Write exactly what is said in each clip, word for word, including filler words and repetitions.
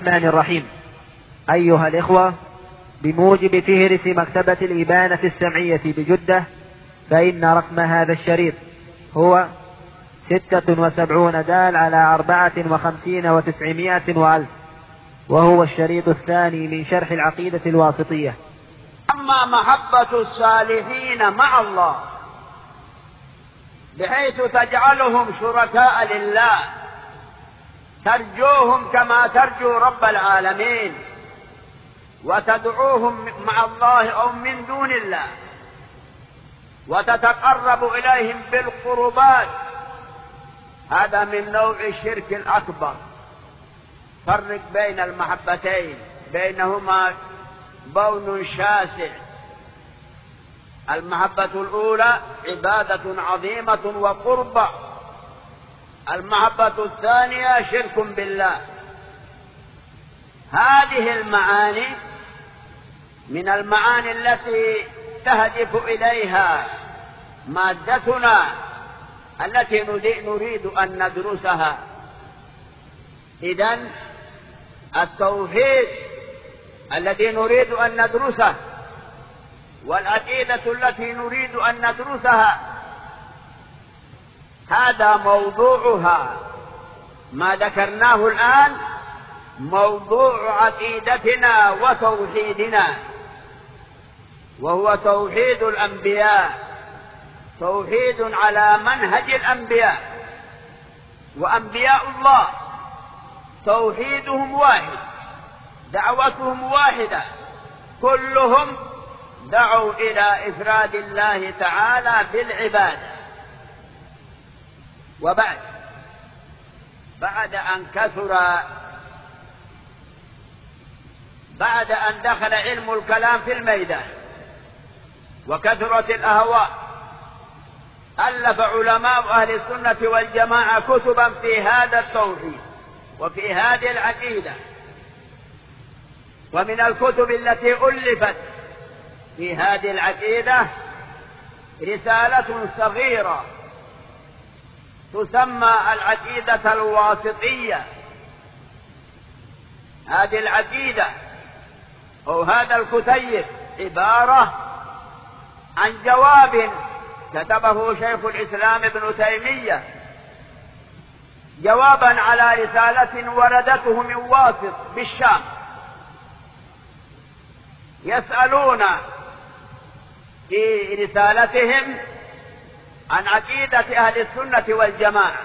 الرحمن الرحيم. أيها الإخوة، بموجب فهرس مكتبة الإبانة السمعية بجدة، فإن رقم هذا الشريط هو ستة وسبعون دال على أربعة وخمسين وتسعمائة وألف، وهو الشريط الثاني من شرح العقيدة الواسطية. أما محبة الصالحين مع الله بحيث تجعلهم شركاء لله، ترجوهم كما ترجو رب العالمين، وتدعوهم مع الله أو من دون الله، وتتقرب إليهم بالقربات، هذا من نوع الشرك الأكبر. فرق بين المحبتين، بينهما بون شاسع. المحبة الأولى عبادة عظيمة وقربة، المحبة الثانية شرك بالله. هذه المعاني من المعاني التي تهدف إليها مادتنا التي نريد أن ندرسها. إذن التوحيد الذي نريد أن ندرسه والعقيدة التي نريد أن ندرسها، هذا موضوعها. ما ذكرناه الآن موضوع عقيدتنا وتوحيدنا، وهو توحيد الأنبياء، توحيد على منهج الأنبياء. وأنبياء الله توحيدهم واحد، دعوتهم واحدة، كلهم دعوا إلى إفراد الله تعالى بالعبادة. وبعد بعد أن كثر بعد أن دخل علم الكلام في الميدان وكثرت الأهواء، ألف علماء أهل السنة والجماعة كتبا في هذا التوحيد وفي هذه العقيدة. ومن الكتب التي ألفت في هذه العقيدة رسالة صغيرة تسمى العقيدة الواسطية. هذه العقيدة أو هذا الكتيب عبارة عن جواب كتبه شيخ الإسلام ابن تيمية، جوابا على رسالة وردته من واسط بالشام، يسألون في رسالتهم عن عقيدة أهل السنة والجماعة.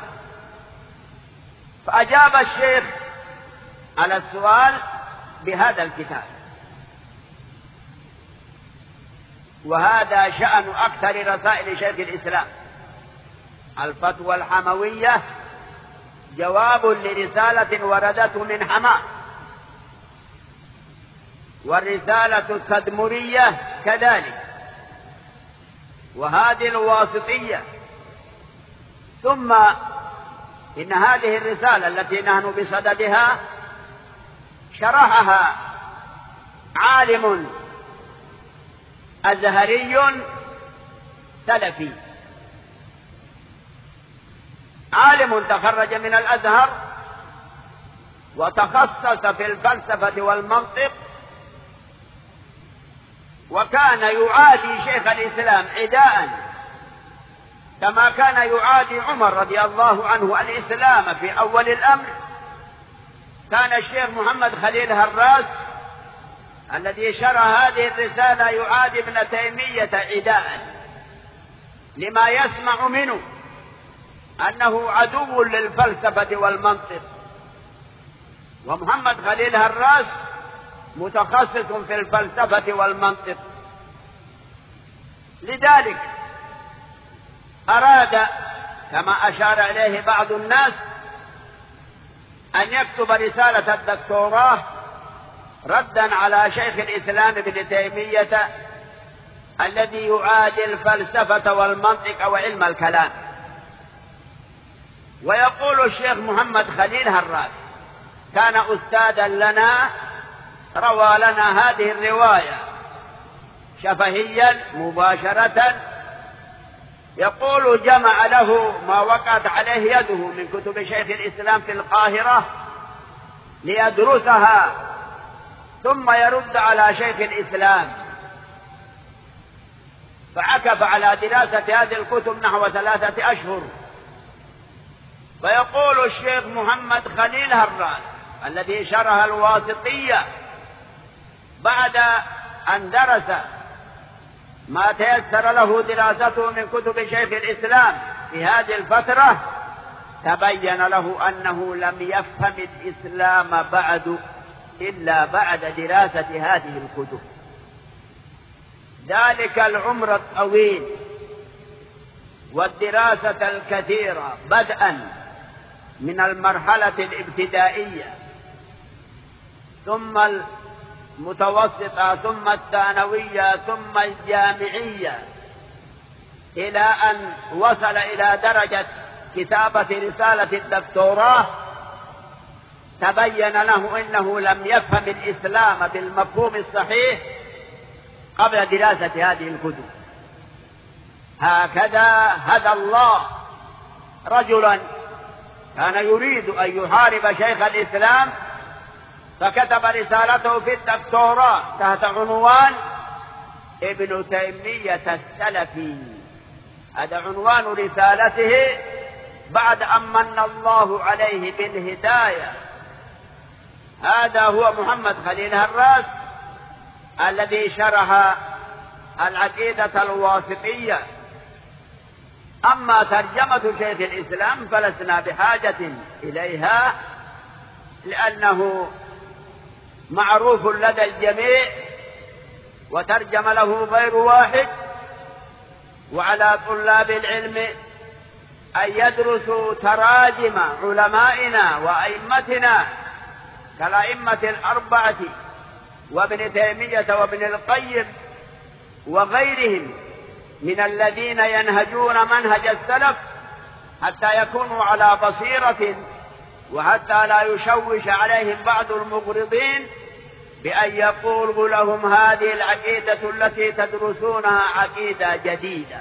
فأجاب الشيخ على السؤال بهذا الكتاب. وهذا شأن أكثر رسائل شيخ الإسلام. الفتوى الحموية جواب لرسالة وردته من حماة، والرسالة التدمرية كذلك، وهذه الواسطية. ثم إن هذه الرسالة التي نحن بصددها شرحها عالم أزهري سلفي، عالم تخرج من الأزهر وتخصص في الفلسفة والمنطق، وكان يعادي شيخ الإسلام عداء كما كان يعادي عمر رضي الله عنه الإسلام في أول الأمر. كان الشيخ محمد خليل هراس الذي شرح هذه الرسالة يعادي ابن تيمية عداء لما يسمع منه أنه عدو للفلسفة والمنطق. ومحمد خليل هراس متخصص في الفلسفة والمنطق، لذلك أراد كما أشار إليه بعض الناس أن يكتب رسالة الدكتوراه ردا على شيخ الإسلام ابن تيمية الذي يعادي الفلسفة والمنطق وعلم الكلام. ويقول الشيخ محمد خليل هراس كان أستاذا لنا، روى لنا هذه الرواية شفهيا مباشرة. يقول جمع له ما وقعت عليه يده من كتب شيخ الإسلام في القاهرة ليدرسها ثم يرد على شيخ الإسلام، فعكف على دراسة هذه الكتب نحو ثلاثة أشهر. فيقول الشيخ محمد خليل هراس الذي شرح الواسطية بعد أن درس ما تيسر له دراسته من كتب شيخ الإسلام في هذه الفترة، تبين له أنه لم يفهم الإسلام بعد إلا بعد دراسة هذه الكتب. ذلك العمر الطويل والدراسة الكثيرة بدءا من المرحلة الابتدائية ثم المتوسطة ثم الثانوية ثم الجامعية إلى أن وصل إلى درجة كتابة رسالة الدكتوراه، تبين له أنه لم يفهم الإسلام بالمفهوم الصحيح قبل دراسة هذه الكتب. هكذا هدى الله رجلا كان يريد أن يحارب شيخ الإسلام، فكتب رسالته في الدكتوراه تحت عنوان ابن تيمية السلفي. هذا عنوان رسالته بعد أن من الله عليه بالهداية. هذا هو محمد خليل هراس الذي شرح العقيدة الواسطية. أما ترجمة شيخ الإسلام فلسنا بحاجة إليها، لأنه معروف لدى الجميع وترجم له غير واحد. وعلى طلاب العلم أن يدرسوا تراجم علمائنا وأئمتنا كالأئمة الأربعة وابن تيمية وابن القيم وغيرهم من الذين ينهجون منهج السلف، حتى يكونوا على بصيرة وحتى لا يشوش عليهم بعض المغرضين بأن يقولوا لهم هذه العقيدة التي تدرسونها عقيدة جديدة.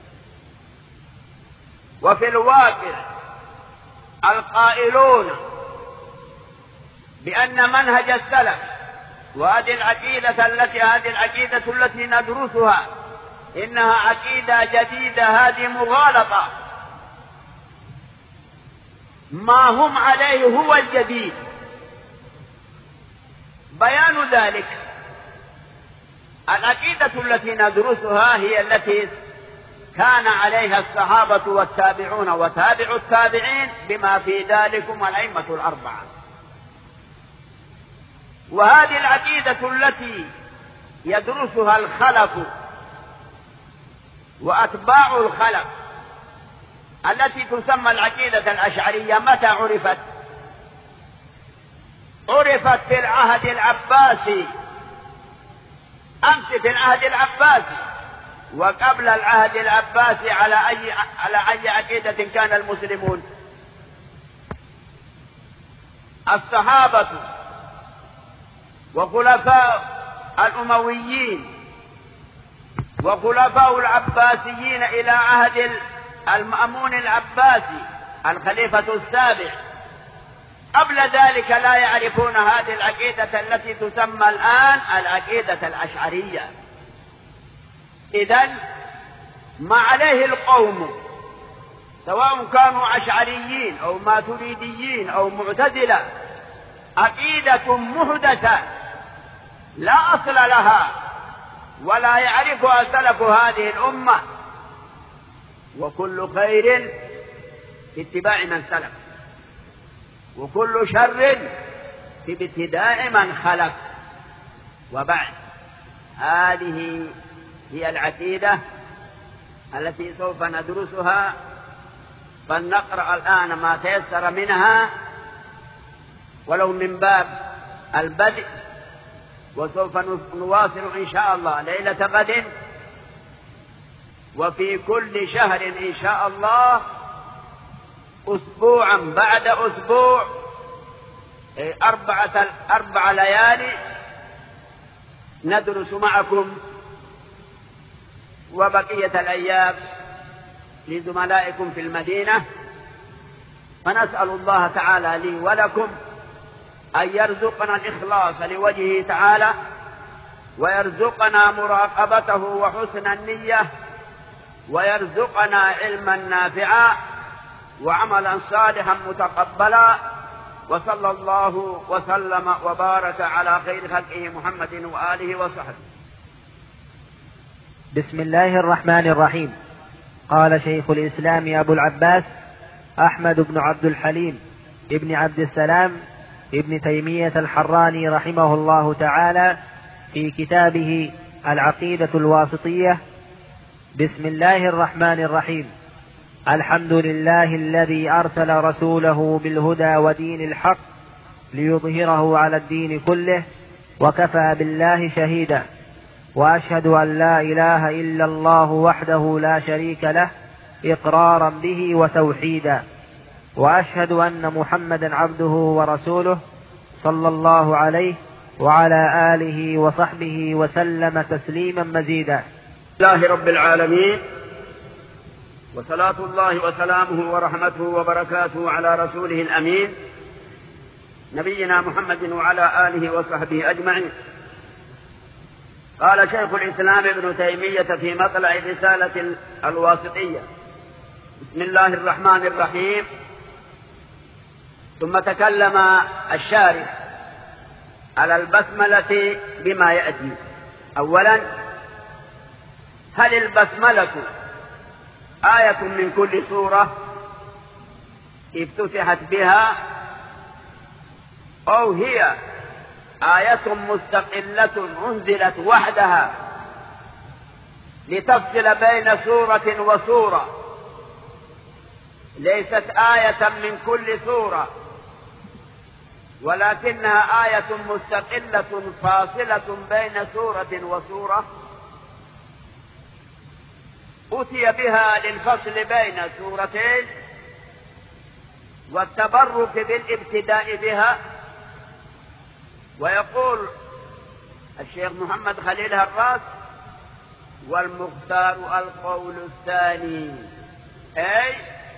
وفي الواقع القائلون بأن منهج السلف وهذه العقيدة التي هذه العقيدة التي ندرسها إنها عقيدة جديدة، هذه مغالطة. ما هم عليه هو الجديد. بيان ذلك العقيدة التي ندرسها هي التي كان عليها الصحابة والتابعون وتابع التابعين بما في ذلكم الأئمة الأربعة. وهذه العقيدة التي يدرسها الخلف وأتباع الخلف التي تسمى العقيدة الأشعرية متى عرفت؟ عرفت في العهد العباسي، أمس في العهد العباسي. وقبل العهد العباسي على أي على أي عقيدة كان المسلمون؟ الصحابة وخلفاء الأمويين وخلفاء العباسيين إلى عهد المأمون العباسي الخليفة السابع. قبل ذلك لا يعرفون هذه العقيدة التي تسمى الآن العقيدة الأشعرية. إذن ما عليه القوم سواء كانوا أشعريين أو ماتريديين أو معتزلة عقيدة محدثة لا أصل لها ولا يعرفها سلف هذه الأمة. وكل خير في اتباع من سلف، وكل شر في ابتداء من خلف. وبعد، هذه هي العقيدة التي سوف ندرسها، فلنقرأ الآن ما تيسر منها ولو من باب البدء، وسوف نواصل إن شاء الله ليلة غد، وفي كل شهر إن شاء الله أسبوعا بعد أسبوع أربعة أربع ليالي ندرس معكم، وبقية الأيام لزملائكم في المدينة. فنسأل الله تعالى لي ولكم أن يرزقنا الإخلاص لوجهه تعالى، ويرزقنا مراقبته وحسن النية، ويرزقنا علما نافعا وعملا صالحا متقبلا. وصلى الله وسلم وبارك على خير خلقه محمد وآله وصحبه. بسم الله الرحمن الرحيم. قال شيخ الإسلام أبو العباس أحمد بن عبد الحليم ابن عبد السلام ابن تيمية الحراني رحمه الله تعالى في كتابه العقيدة الواسطية: بسم الله الرحمن الرحيم. الحمد لله الذي أرسل رسوله بالهدى ودين الحق ليظهره على الدين كله، وكفى بالله شهيدا. وأشهد أن لا إله إلا الله وحده لا شريك له إقرارا به وتوحيدا. وأشهد أن محمدا عبده ورسوله صلى الله عليه وعلى آله وصحبه وسلم تسليما مزيدا. الله رب العالمين، وصلاة الله وسلامه ورحمته وبركاته على رسوله الأمين نبينا محمد وعلى آله وصحبه أجمعين. قال شيخ الإسلام ابن تيمية في مطلع رسالة الواسطية: بسم الله الرحمن الرحيم. ثم تكلم الشارح على البسملة بما يأتي. أولا، هل البسملة آية من كل سورة افتتحت بها، أو هي آية مستقلة أنزلت وحدها لتفصل بين سورة وسورة، ليست آية من كل سورة ولكنها آية مستقلة فاصلة بين سورة وسورة أتي بها للفصل بين سورتين والتبرك بالابتداء بها. ويقول الشيخ محمد خليل هراس: والمختار القول الثاني، أي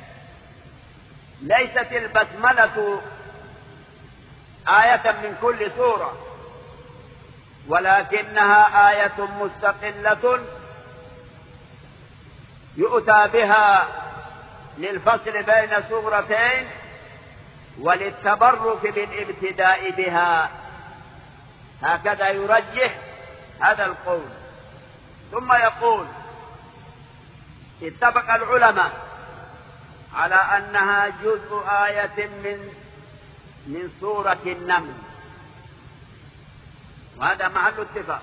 ليست البسملة آية من كل سورة ولكنها آية مستقلة يؤتى بها للفصل بين سورتين وللتبرك بالابتداء بها. هكذا يرجح هذا القول. ثم يقول: اتفق العلماء على أنها جزء آية من من سورة النمل، وهذا محل اتفاق.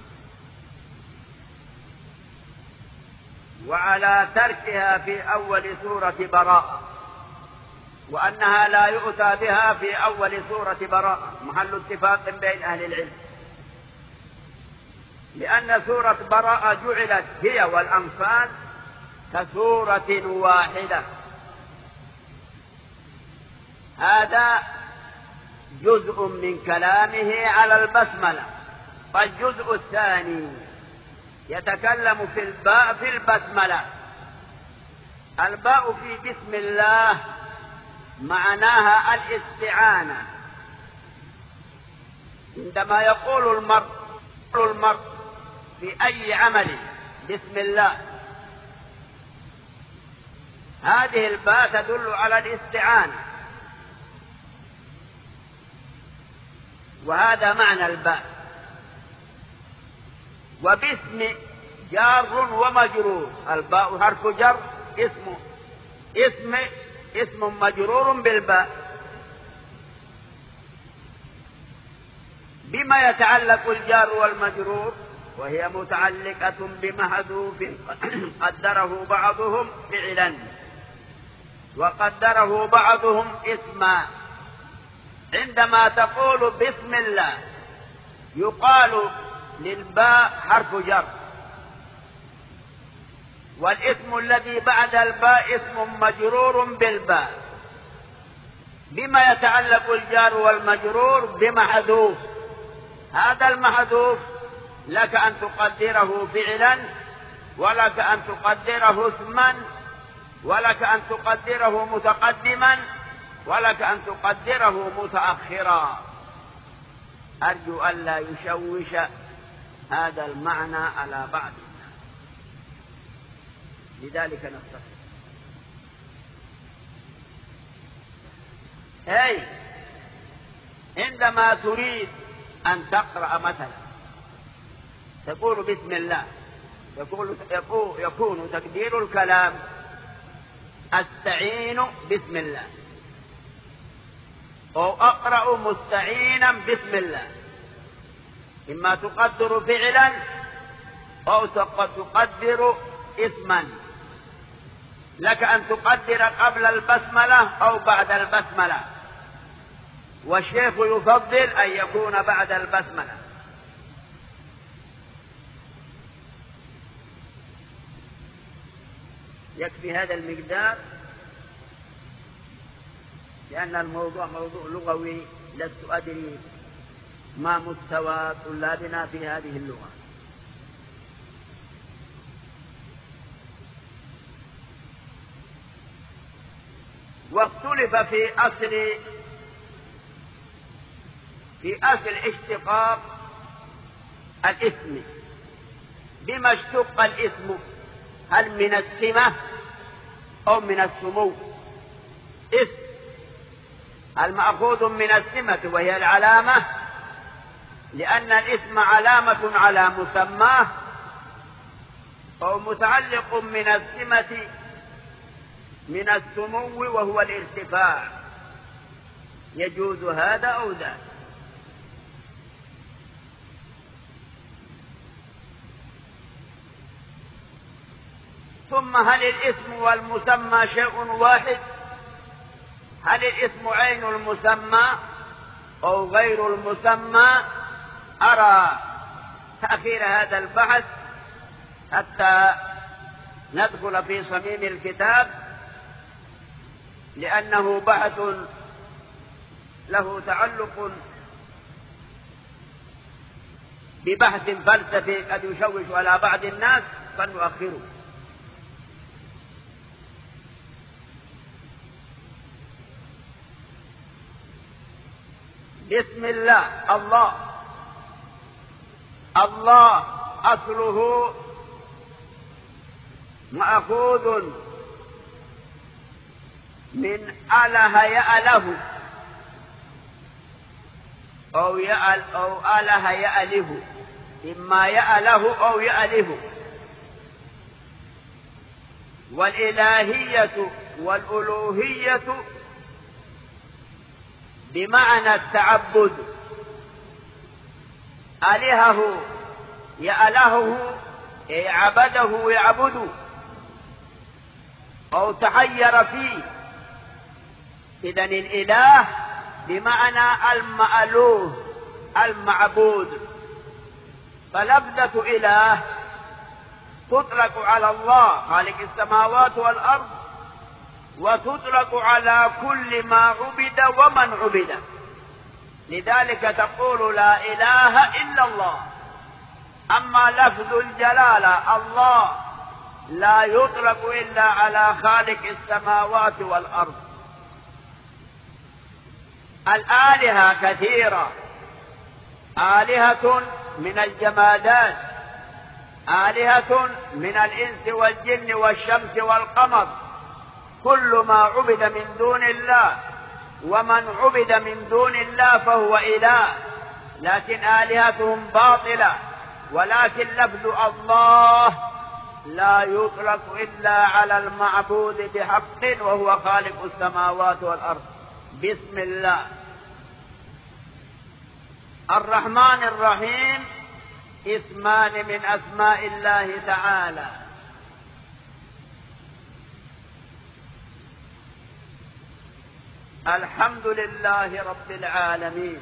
وعلى تركها في أول سورة براءة، وأنها لا يؤتى بها في أول سورة براءة، محل اتفاق بين أهل العلم، لأن سورة براءة جعلت هي والأنفال كسورة واحدة. هذا جزء من كلامه على البسملة. فالجزء الثاني يتكلم في الباء في البسملة. الباء في بسم الله معناها الاستعانة. عندما يقول المرء المرء في أي عمل بسم الله، هذه الباء تدل على الاستعانة، وهذا معنى الباء. وباسم جار ومجرور، الباء حرف جر، اسمه اسم اسم مجرور بالباء. بما يتعلق الجار والمجرور؟ وهي متعلقة بمحذوف قدره بعضهم فعلا وقدره بعضهم اسما. عندما تقول بسم الله يقال للباء حرف جر، والاسم الذي بعد الباء اسم مجرور بالباء. بما يتعلق الجار والمجرور؟ بمحذوف. هذا المحذوف لك أن تقدره فعلا، ولك أن تقدره اسما، ولك أن تقدره متقدما، ولك أن تقدره متأخرا. أرجو ألا يشوش هذا المعنى على بعض الناس، لذلك نختصر. أي عندما تريد أن تقرأ مثلا تقول بسم الله، يقول يكون تقدير الكلام أستعين بسم الله، أو أقرأ مستعينا بسم الله. إما تقدر فعلا أو تقدر اسما، لك أن تقدر قبل البسملة أو بعد البسملة، والشيخ يفضل أن يكون بعد البسملة. يكفي هذا المقدار، لأن الموضوع موضوع لغوي، لست أدري ما مستوى طلابنا في هذه اللغة. واختلف في أصل في أصل اشتقاق الاسم، بما اشتق الاسم، هل من السمة أو من السمو؟ اسم المأخوذ من السمة وهي العلامة، لأن الاسم علامة على مسماه، أو متعلق من السمة من السمو وهو الارتفاع، يجوز هذا أو ذاك. ثم هل الاسم والمسمى شيء واحد؟ هل الاسم عين المسمى أو غير المسمى؟ أرى تأخير هذا البحث حتى ندخل في صميم الكتاب، لأنه بحث له تعلق ببحث فلسفي قد يشوش على بعض الناس، فنؤخره. بسم الله. الله الله أصله مأخوذ من أله يأله، أو يأل أو أله يأله، إما يأله أو يأله. والإلهية والألوهية بمعنى التعبد، ألهه يألهه عبده يعبد، أو تحير فيه. إذن الإله بمعنى المألوه المعبود، فلفظة إله تطلق على الله خالق السماوات والأرض، وتطلق على كل ما عبد ومن عبد. لذلك تقول لا إله إلا الله. أما لفظ الجلالة الله لا يطلق إلا على خالق السماوات والأرض. الآلهة كثيرة، آلهة من الجمادات، آلهة من الإنس والجن والشمس والقمر، كل ما عبد من دون الله ومن عبد من دون الله فهو إله، لكن آلهتهم باطلة. ولكن لفظ الله لا يطلق إلا على المعبود بحق وهو خالق السماوات والأرض. بسم الله. الرحمن الرحيم اسمان من أسماء الله تعالى. الحمد لله رب العالمين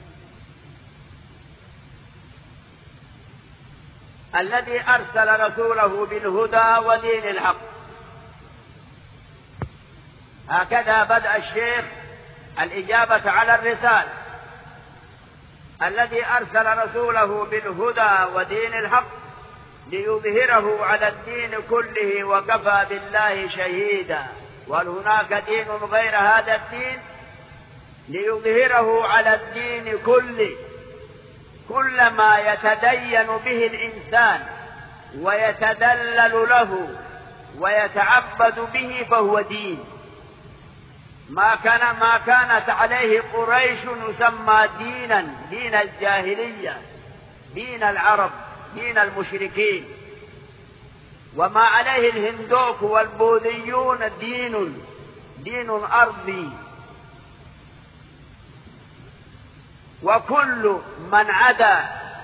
الذي أرسل رسوله بالهدى ودين الحق. هكذا بدأ الشيخ الإجابة على الرسالة. الذي أرسل رسوله بالهدى ودين الحق ليظهره على الدين كله وكفى بالله شهيدا. وهل هناك دين غير هذا الدين؟ ليظهره على الدين كله كل ما يتدين به الإنسان ويتدلل له ويتعبد به فهو دين. ما كان ما كانت عليه قريش يسمى دينا، دين الجاهلية، دين العرب، دين المشركين. وما عليه الهندوك والبوذيون دين دين أرضي. وكل من عدا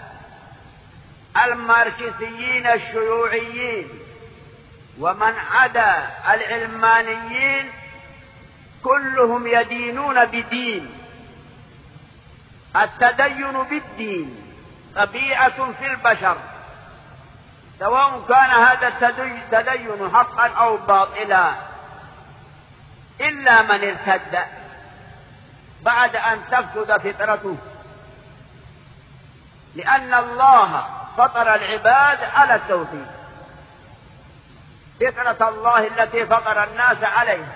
الماركسيين الشيوعيين ومن عدا العلمانيين كلهم يدينون بدين. التدين بالدين طبيعة في البشر، سواء كان هذا التدين حقا أو باطلا، إلا من ارتد بعد أن تفسد فطرته، لأن الله فطر العباد على التوحيد، فطرة الله التي فطر الناس عليها.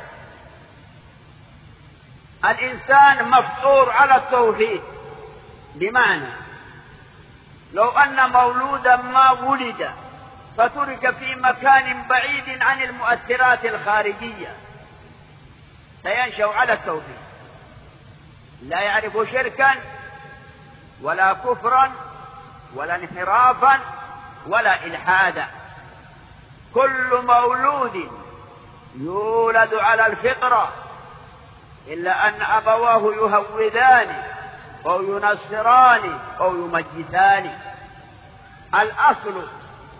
الإنسان مفطور على التوحيد، بمعنى لو أن مولودا ما ولد فترك في مكان بعيد عن المؤثرات الخارجية سينشأ على التوحيد، لا يعرف شركا ولا كفرا ولا انحرافا ولا إلحادا. كل مولود يولد على الفطرة، إلا أن أبواه يهودان أو ينصران أو يمجسان. الأصل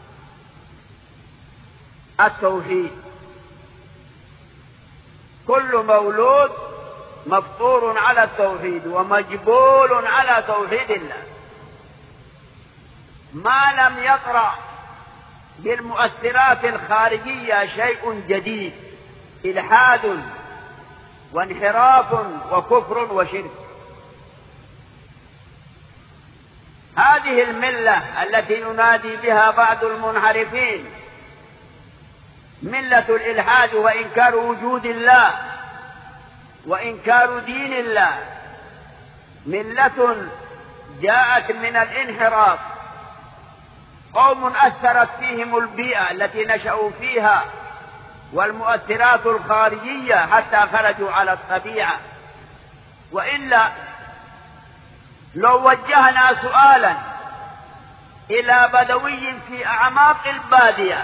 التوحيد. كل مولود مفطور على التوحيد ومجبول على توحيد الله. ما لم يطرأ بالمؤثرات الخارجية شيء جديد، إلحاد وانحراف وكفر وشرك. هذه الملة التي ينادي بها بعض المنحرفين ملة الإلحاد وإنكار وجود الله وإنكار دين الله، ملة جاءت من الانحراف. قوم أثرت فيهم البيئة التي نشأوا فيها والمؤثرات الخارجية حتى خرجوا على الطبيعة. وإلا لو وجهنا سؤالا إلى بدوي في أعماق البادية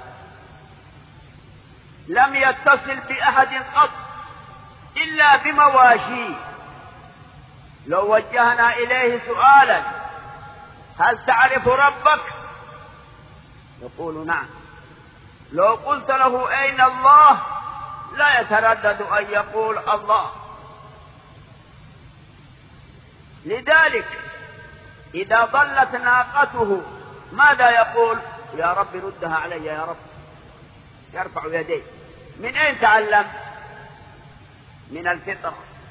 لم يتصل بأحد قط إلا بمواشيه، لو وجهنا إليه سؤالا هل تعرف ربك؟ يقول نعم. لو قلت له أين الله؟ لا يتردد أن يقول الله. لذلك إذا ضلت ناقته ماذا يقول؟ يا رب ردها علي يا رب، يرفع يديه. من أين تعلم؟ من الفطرة.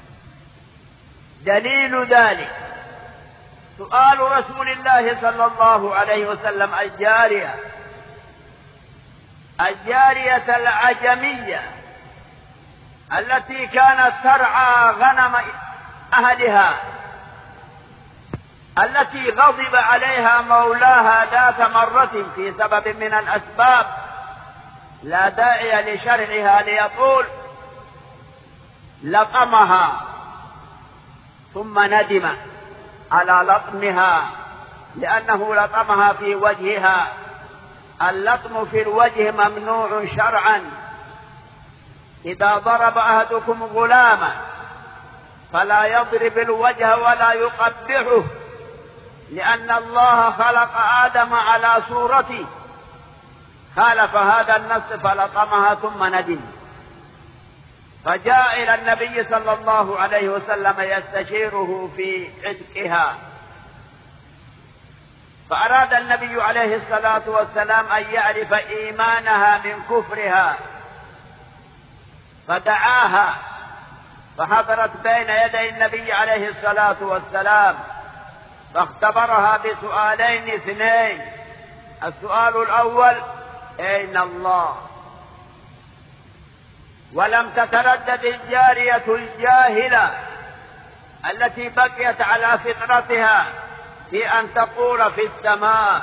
دليل ذلك سؤال رسول الله صلى الله عليه وسلم الجارية الجارية العجمية التي كانت ترعى غنم أهلها، التي غضب عليها مولاها ذات مرة في سبب من الأسباب لا داعي لشرحها ليطول، لطمها ثم ندم على لطمها لأنه لطمها في وجهها. اللطم في الوجه ممنوع شرعا. إذا ضرب أحدكم غلاما فلا يضرب الوجه ولا يقبحه، لأن الله خلق آدم على صورته، خالف هذا النص فلطمها ثم ندم. فجاء إلى النبي صلى الله عليه وسلم يستشيره في عتقها، فأراد النبي عليه الصلاة والسلام أن يعرف إيمانها من كفرها، فدعاها فحضرت بين يدي النبي عليه الصلاة والسلام، فاختبرها بسؤالين اثنين. السؤال الأول أين الله؟ ولم تتردد الجارية الجاهلة التي بقيت على فطرتها في أن تقول في السماء.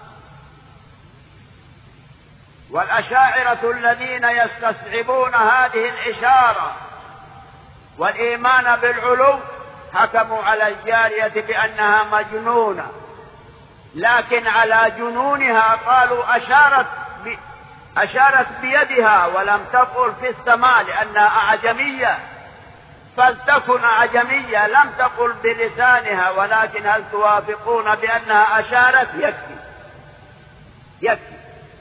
والأشاعرة الذين يستصعبون هذه الإشارة والإيمان بالعلو حكموا على الجارية بأنها مجنونة، لكن على جنونها قالوا أشارت ب... أشارت بيدها ولم تقل في السماء لأنها أعجمية، فلتكن أعجمية لم تقل بلسانها، ولكن هل توافقون بأنها أشارت؟ يكفي يكفي.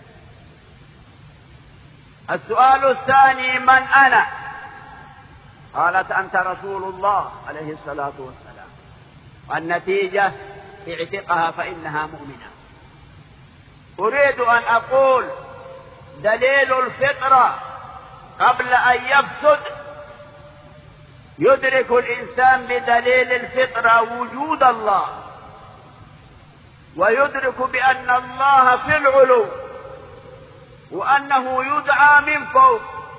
السؤال الثاني: من أنا؟ قالت: أنت رسول الله عليه الصلاة والسلام. والنتيجة اعتقها فإنها مؤمنة. أريد أن أقول دليل الفطرة قبل أن يفسد. يدرك الإنسان بدليل الفطرة وجود الله، ويدرك بأن الله في العلو، وأنه يدعى من فوق.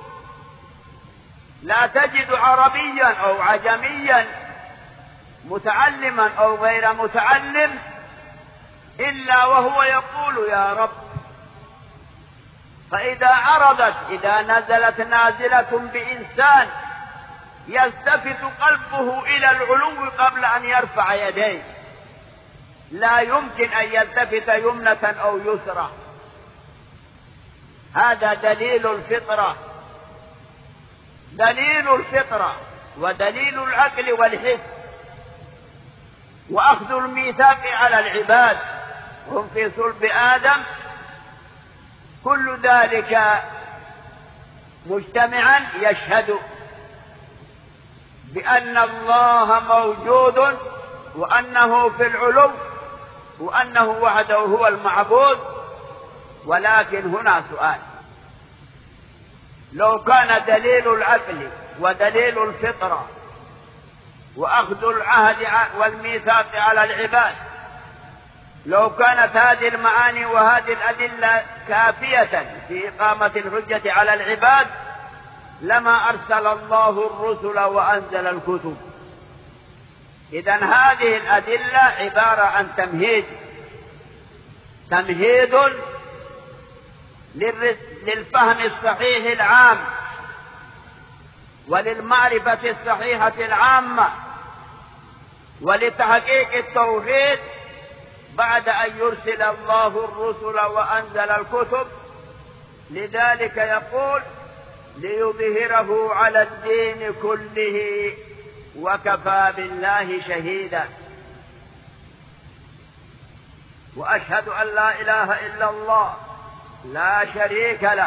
لا تجد عربيا أو عجميا متعلما أو غير متعلم إلا وهو يقول يا رب. فإذا عرضت، إذا نزلت نازلة بإنسان يلتفت قلبه إلى العلو قبل أن يرفع يديه، لا يمكن أن يلتفت يمنة أو يسرى. هذا دليل الفطرة، دليل الفطرة ودليل العقل والحس. وأخذ الميثاق على العباد هم في صلب آدم، كل ذلك مجتمعا يشهد بأن الله موجود، وأنه في العلو، وأنه وحده هو المعبود. ولكن هنا سؤال: لو كان دليل العقل ودليل الفطرة وأخذ العهد والميثاق على العباد، لو كانت هذه المعاني وهذه الأدلة كافية في إقامة الحجة على العباد، لما أرسل الله الرسل وأنزل الكتب. إذن هذه الأدلة عبارة عن تمهيد، تمهيد للفهم الصحيح العام وللمعرفة الصحيحة العامة ولتحقيق التوحيد بعد أن يرسل الله الرسل وأنزل الكتب. لذلك يقول: ليظهره على الدين كله وكفى بالله شهيدا. وأشهد أن لا إله إلا الله لا شريك له.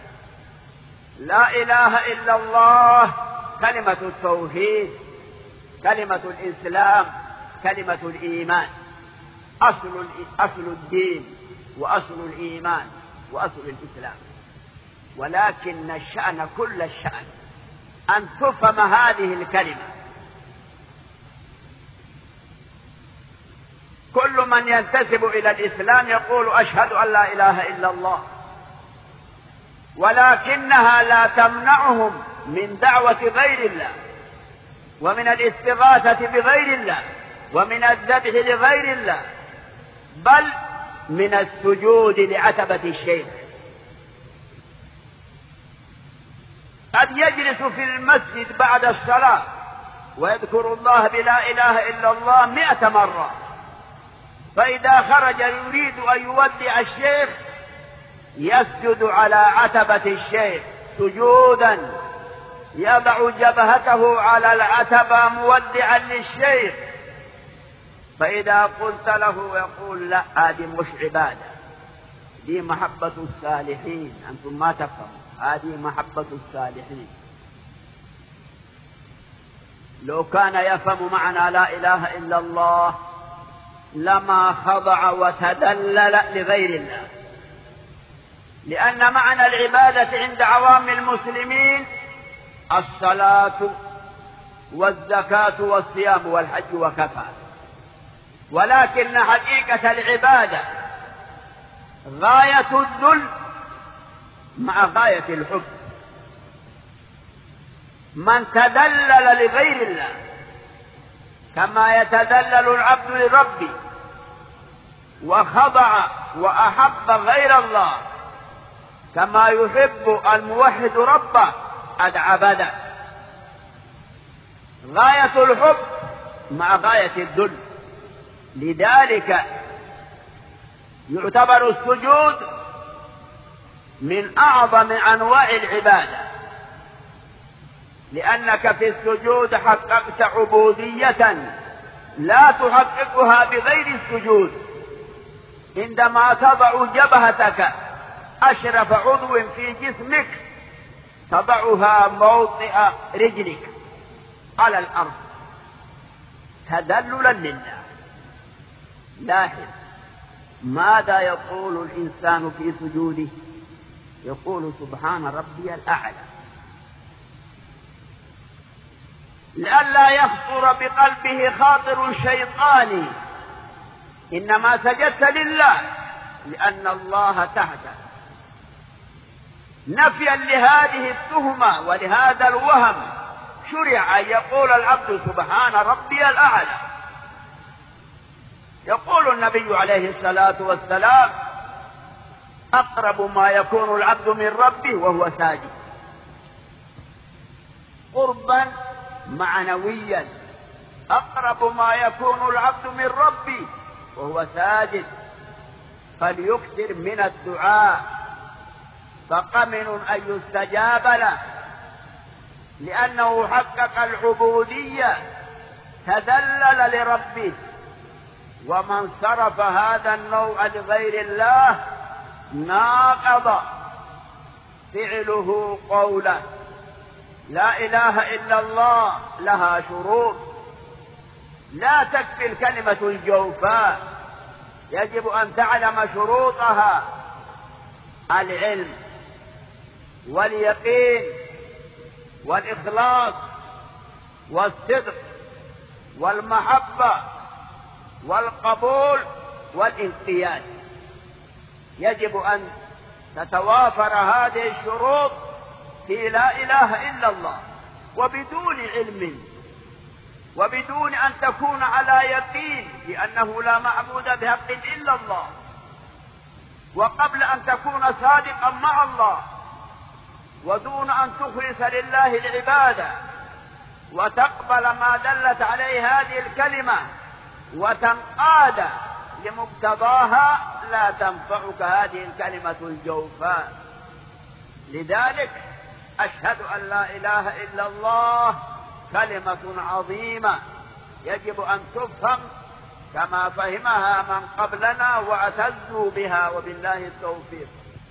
لا إله إلا الله كلمة التوحيد، كلمة الإسلام، كلمة الإيمان، أصل أصل الدين وأصل الإيمان وأصل الإسلام. ولكن الشأن كل الشأن أن تفهم هذه الكلمة. كل من ينتسب إلى الإسلام يقول: أشهد أن لا إله إلا الله، ولكنها لا تمنعهم من دعوة غير الله، ومن الاستغاثة بغير الله، ومن الذبح لغير الله، بل من السجود لعتبة الشيخ. قد يجلس في المسجد بعد الصلاة ويذكر الله بلا إله إلا الله مئة مرة، فإذا خرج يريد أن يودع الشيخ يسجد على عتبة الشيخ سجودا، يضع جبهته على العتبة مودعا للشيخ. فإذا قلت له يقول: لا، هذه مش عبادة، دي محبة الصالحين، أنتم ما تفهموا، هذه محبة الصالحين. لو كان يفهم معنى لا إله إلا الله لما خضع وتذلل لغير الله، لأن معنى العبادة عند عوام المسلمين الصلاة والزكاة والصيام والحج وكفى. ولكن حقيقة العبادة غاية الذل مع غاية الحب. من تذلل لغير الله كما يتذلل العبد لربه وخضع وأحب غير الله كما يحب الموحد ربه قد عبده. غاية الحب مع غاية الذل، لذلك يعتبر السجود من أعظم أنواع العبادة، لأنك في السجود حققت عبودية لا تحققها بغير السجود. عندما تضع جبهتك أشرف عضو في جسمك تضعها موطئ رجلك على الأرض تذللا لله. لاحظ ماذا يقول الإنسان في سجوده؟ يقول سبحان ربي الأعلى، لئلا يخطر بقلبه خاطر شيطاني، إنما سجدت لله لأن الله تحته. نفيا لهذه التهمة ولهذا الوهم شرع أن يقول العبد سبحان ربي الأعلى. يقول النبي عليه الصلاة والسلام أقرب ما يكون العبد من ربه وهو ساجد، قربا معنويا، أقرب ما يكون العبد من ربه وهو ساجد، فليكثر من الدعاء فقمن أن يستجاب له، لأنه حقق العبودية تذلل لربه. ومن صرف هذا النوع لغير الله ناقض فعله قوله. لا إله إلا الله لها شروط، لا تكفي الكلمة الجوفاء، يجب أن تعلم شروطها: العلم واليقين والإخلاص والصدق والمحبة والقبول والانقياد. يجب أن تتوافر هذه الشروط في لا إله إلا الله، وبدون علم وبدون أن تكون على يقين بأنه لا معبود بحق إلا الله، وقبل أن تكون صادقا مع الله، ودون أن تخلص لله العبادة وتقبل ما دلت عليه هذه الكلمة وتنقاد لمقتضاها، لا تنفعك هذه الكلمة الجوفاء. لذلك أشهد أن لا إله إلا الله كلمة عظيمة يجب أن تفهم كما فهمها من قبلنا واعتزوا بها، وبالله التوفيق.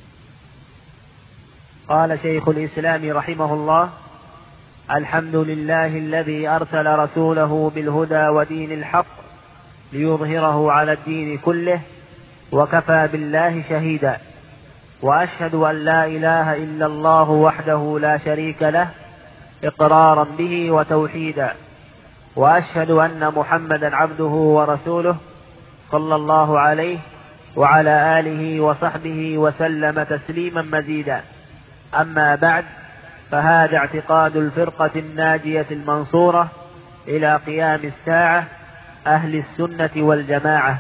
قال شيخ الإسلام رحمه الله: الحمد لله الذي أرسل رسوله بالهدى ودين الحق ليظهره على الدين كله، وكفى بالله شهيدا. وأشهد أن لا إله إلا الله وحده لا شريك له إقرارا به وتوحيدا. وأشهد أن محمدا عبده ورسوله صلى الله عليه وعلى آله وصحبه وسلم تسليما مزيدا. أما بعد، فهذا اعتقاد الفرقة الناجية المنصورة إلى قيام الساعة، أهل السنة والجماعة.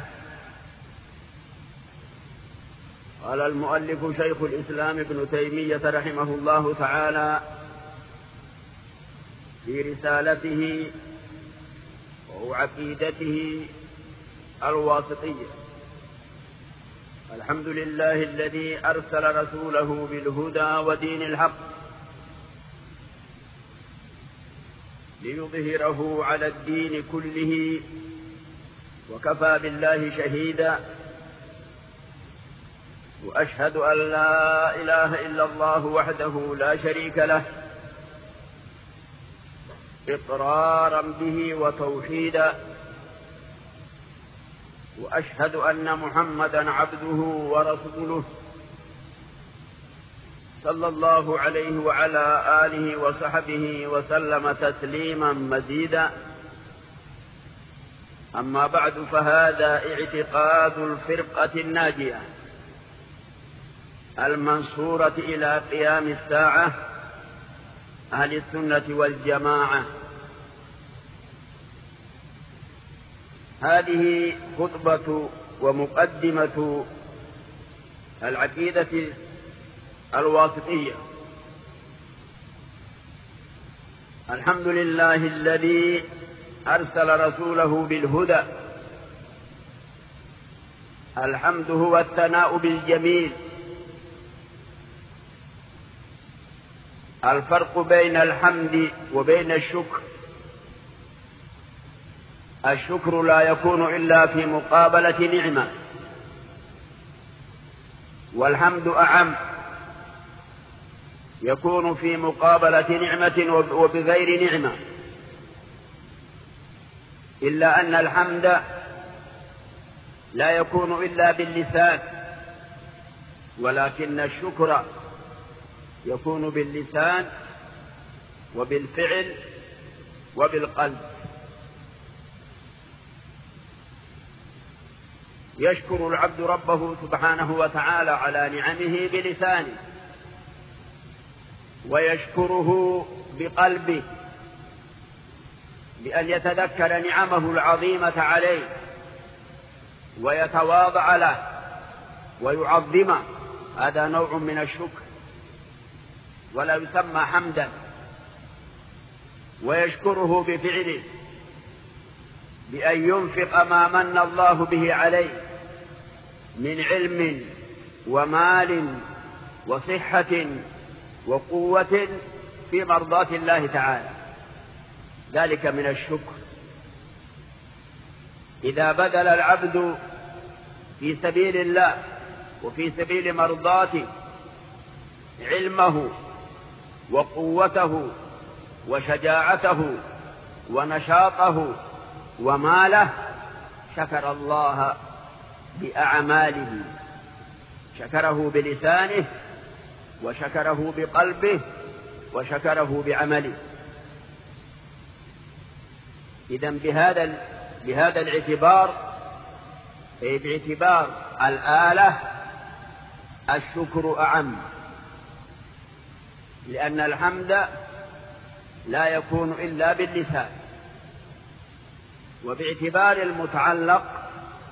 قال المؤلف شيخ الإسلام ابن تيمية رحمه الله تعالى في رسالته وعقيدته الواسطية: الحمد لله الذي أرسل رسوله بالهدى ودين الحق ليظهره على الدين كله، وكفى بالله شهيدا. وأشهد أن لا إله إلا الله وحده لا شريك له إقرارا به وتوحيدا. وأشهد أن محمدا عبده ورسوله صلى الله عليه وعلى آله وصحبه وسلم تسليما مزيدا. أما بعد، فهذا اعتقاد الفرقة الناجية المنصورة إلى قيام الساعة، أهل السنة والجماعة. هذه خطبة ومقدمة العقيدة الواسطية. الحمد لله الذي أرسل رسوله بالهدى. الحمد هو الثناء بالجميل. الفرق بين الحمد وبين الشكر: الشكر لا يكون إلا في مقابلة نعمة، والحمد أعم، يكون في مقابلة نعمة وبغير نعمة. إلا أن الحمد لا يكون إلا باللسان، ولكن الشكر يكون باللسان وبالفعل وبالقلب. يشكر العبد ربه سبحانه وتعالى على نعمه بلسانه، ويشكره بقلبه بأن يتذكر نعمه العظيمة عليه ويتواضع له ويعظمه. هذا نوع من الشكر ولا يسمى حمدا. ويشكره بفعله بأن ينفق ما من الله به عليه من علم ومال وصحة وقوة في مرضاة الله تعالى، ذلك من الشكر. إذا بذل العبد في سبيل الله وفي سبيل مرضاته علمه وقوته وشجاعته ونشاطه وماله، شكر الله بأعماله، شكره بلسانه وشكره بقلبه وشكره بعمله. إذن بهذا بهذا الاعتبار، أي باعتبار الآلة، الشكر أعم، لأن الحمد لا يكون إلا باللسان. وباعتبار المتعلق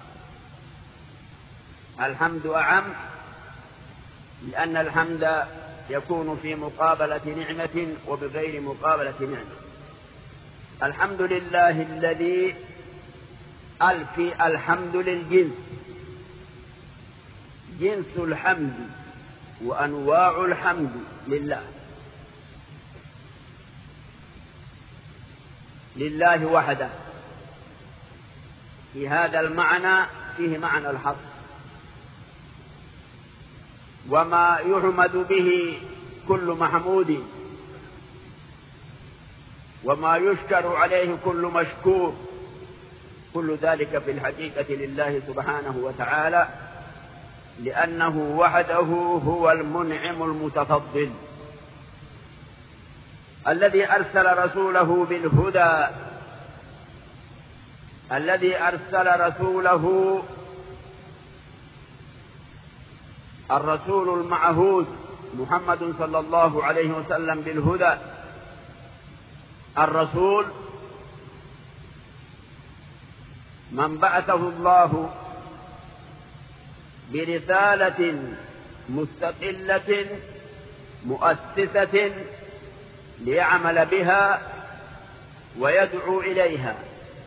الحمد أعم، لأن الحمد يكون في مقابلة نعمة وبغير مقابلة نعمة. الحمد لله الذي ألفي الحمد للجنس، جنس الحمد وأنواع الحمد لله، لله وحده. في هذا المعنى فيه معنى الحصر، وما يحمد به كل محمود وما يشكر عليه كل مشكور، كل ذلك في الحقيقة لله سبحانه وتعالى، لأنه وحده هو المنعم المتفضل الذي أرسل رسوله بالهدى، الذي أرسل رسوله الرسول المعهود محمد صلى الله عليه وسلم بالهدى. الرسول من بعثه الله برسالة مستقلة مؤسسة ليعمل بها ويدعو إليها.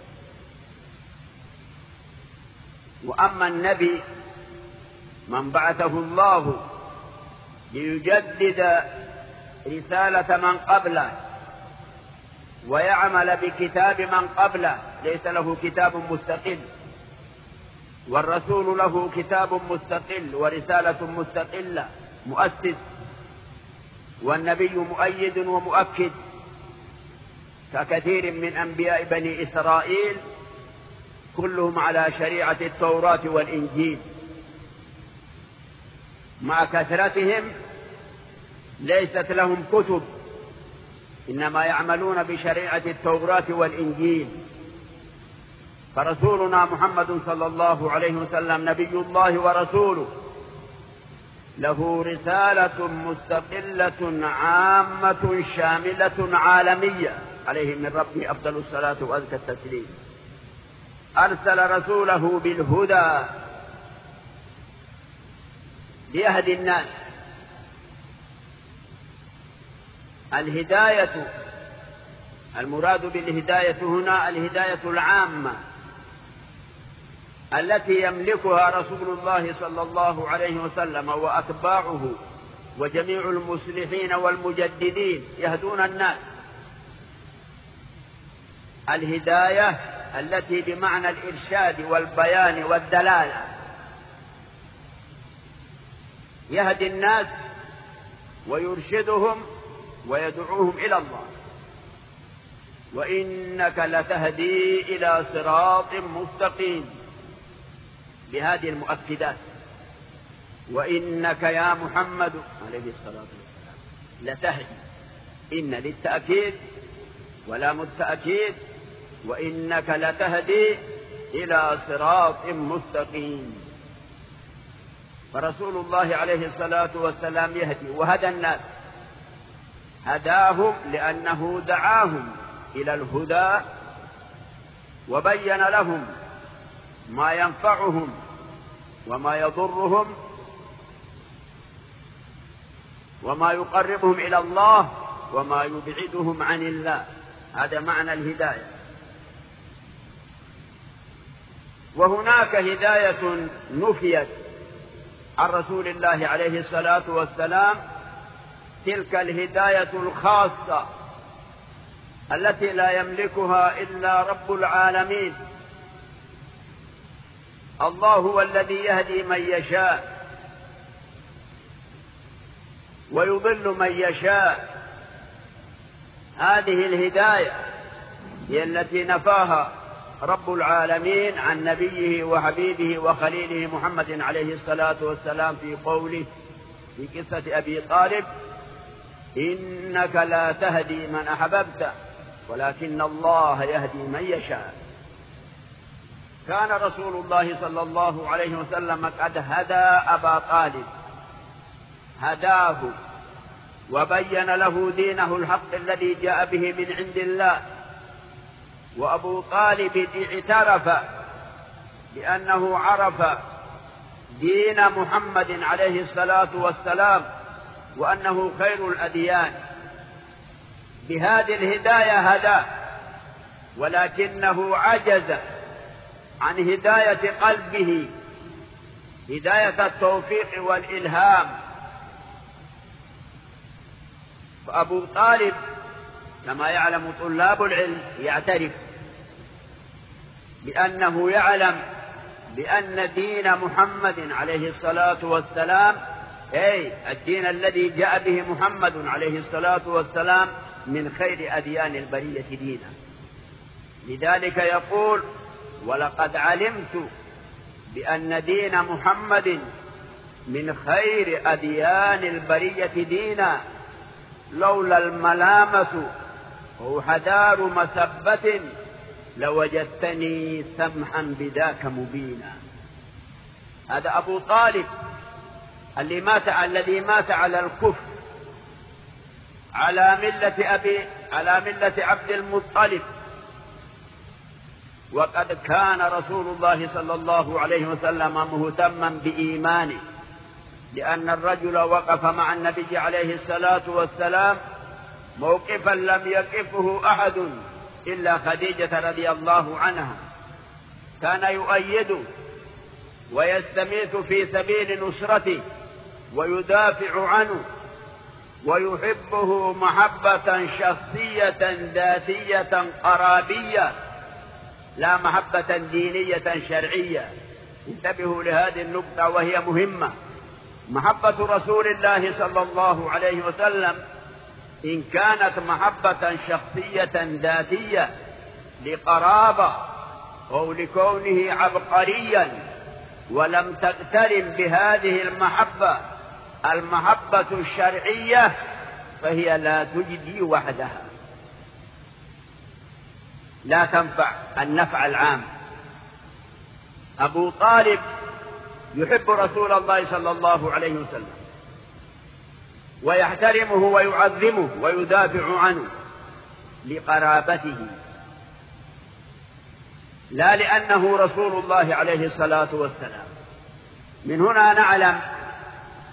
وأما النبي من بعثه الله ليجدد رسالة من قبله ويعمل بكتاب من قبله، ليس له كتاب مستقل، والرسول له كتاب مستقل ورسالة مستقلة مؤسس، والنبي مؤيد ومؤكد ككثير من أنبياء بني إسرائيل كلهم على شريعة التوراة والإنجيل، مع كثرتهم ليست لهم كتب، إنما يعملون بشريعة التوراة والإنجيل. فرسولنا محمد صلى الله عليه وسلم نبي الله ورسوله، له رسالة مستقلة عامة شاملة عالمية، عليه من ربه أفضل الصلاة وأزكى التسليم. أرسل رسوله بالهدى ليهدي الناس. الهداية المراد بالهداية هنا الهداية العامة التي يملكها رسول الله صلى الله عليه وسلم وأتباعه وجميع المصلحين والمجددين يهدون الناس. الهداية التي بمعنى الإرشاد والبيان والدلالة، يهدي الناس ويرشدهم ويدعوهم إلى الله. وإنك لتهدي إلى صراط مستقيم بهذه المؤكدات. وإنك يا محمد عليه الصلاة والسلام لتهدي، إن للتأكيد ولام التأكيد، وإنك لتهدي إلى صراط مستقيم. فرسول الله عليه الصلاة والسلام يهدي وهدى الناس، هداهم لأنه دعاهم إلى الهدى وبين لهم ما ينفعهم وما يضرهم وما يقربهم إلى الله وما يبعدهم عن الله. هذا معنى الهداية. وهناك هداية نفيت عن رسول الله عليه الصلاة والسلام، تلك الهداية الخاصة التي لا يملكها إلا رب العالمين. الله هو الذي يهدي من يشاء ويضل من يشاء. هذه الهداية هي التي نفاها رب العالمين عن نبيه وحبيبه وخليله محمد عليه الصلاة والسلام في قوله في قصة أبي طالب: إنك لا تهدي من أحببت ولكن الله يهدي من يشاء. كان رسول الله صلى الله عليه وسلم قد هدى أبا طالب، هداه وبين له دينه الحق الذي جاء به من عند الله. وأبو طالب اعترف بأنه عرف دين محمد عليه الصلاة والسلام وأنه خير الأديان. بهذه الهداية هداه، ولكنه عجز عن هداية قلبه، هداية التوفيق والإلهام. فأبو طالب كما يعلم طلاب العلم يعترف بأنه يعلم بأن دين محمد عليه الصلاة والسلام، أي الدين الذي جاء به محمد عليه الصلاة والسلام، من خير أديان البرية دينا. لذلك يقول: ولقد علمت بأن دين محمد من خير أديان البرية دينا، لولا الملامة أو حذار مسبة لوجدتني سمحا بذاك مبينا. هذا أبو طالب الذي مات الذي مات على الكفر، على ملة أبي على ملة عبد المطلب. وقد كان رسول الله صلى الله عليه وسلم مهتما بإيمانه، لأن الرجل وقف مع النبي عليه الصلاة والسلام موقفا لم يقفه أحد إلا خديجة رضي الله عنها. كان يؤيده ويستميت في سبيل نصرته ويدافع عنه ويحبه محبة شخصية ذاتية قرابية، لا محبة دينية شرعية. انتبهوا لهذه النقطة وهي مهمة. محبة رسول الله صلى الله عليه وسلم إن كانت محبة شخصية ذاتية لقرابة أو لكونه عبقريا ولم تقترن بهذه المحبة المحبة الشرعية، فهي لا تجدي وحدها، لا تنفع النفع العام. أبو طالب يحب رسول الله صلى الله عليه وسلم ويحترمه ويعظمه ويدافع عنه لقرابته، لا لأنه رسول الله عليه الصلاة والسلام. من هنا نعلم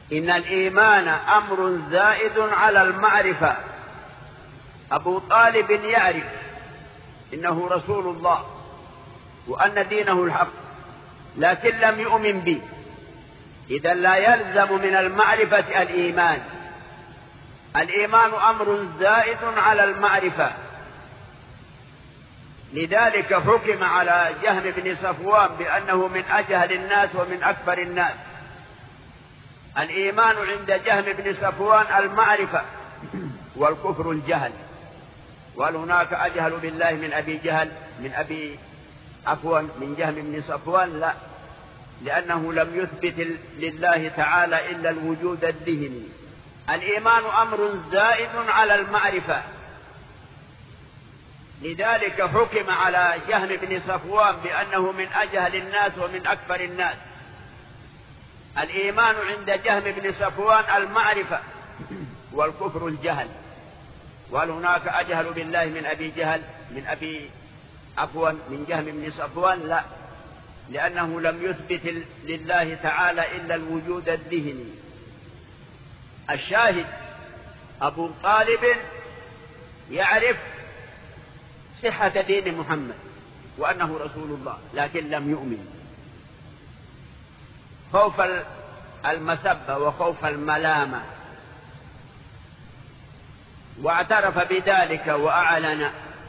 إن الإيمان أمر زائد على المعرفة. أبو طالب يعرف إنه رسول الله وأن دينه الحق، لكن لم يؤمن به، إذا لا يلزم من المعرفة الإيمان. الإيمان أمر زائد على المعرفة. لذلك حكم على جهم بن صفوان بأنه من أجهل الناس ومن أكبر الناس. الإيمان عند جهم بن صفوان المعرفة، والكفر الجهل. وهل هناك أجهل بالله من أبي جهل من أبي عفوا من جهم بن صفوان؟ لا، لأنه لم يثبت لله تعالى إلا الوجود الذهني. الإيمان أمر زائد على المعرفة. لذلك حكم على جهم بن صفوان بأنه من أجهل الناس ومن أكبر الناس. الإيمان عند جهم بن صفوان المعرفة، والكفر الجهل. وهل هناك أجهل بالله من أبي جهل من أبي عفوا من جهم بن صفوان؟ لا، لأنه لم يثبت لله تعالى إلا الوجود الذهني. الشاهد أبو طالب يعرف صحة دين محمد وأنه رسول الله، لكن لم يؤمن، خوف المسبة وخوف الملامة، واعترف بذلك وأعلن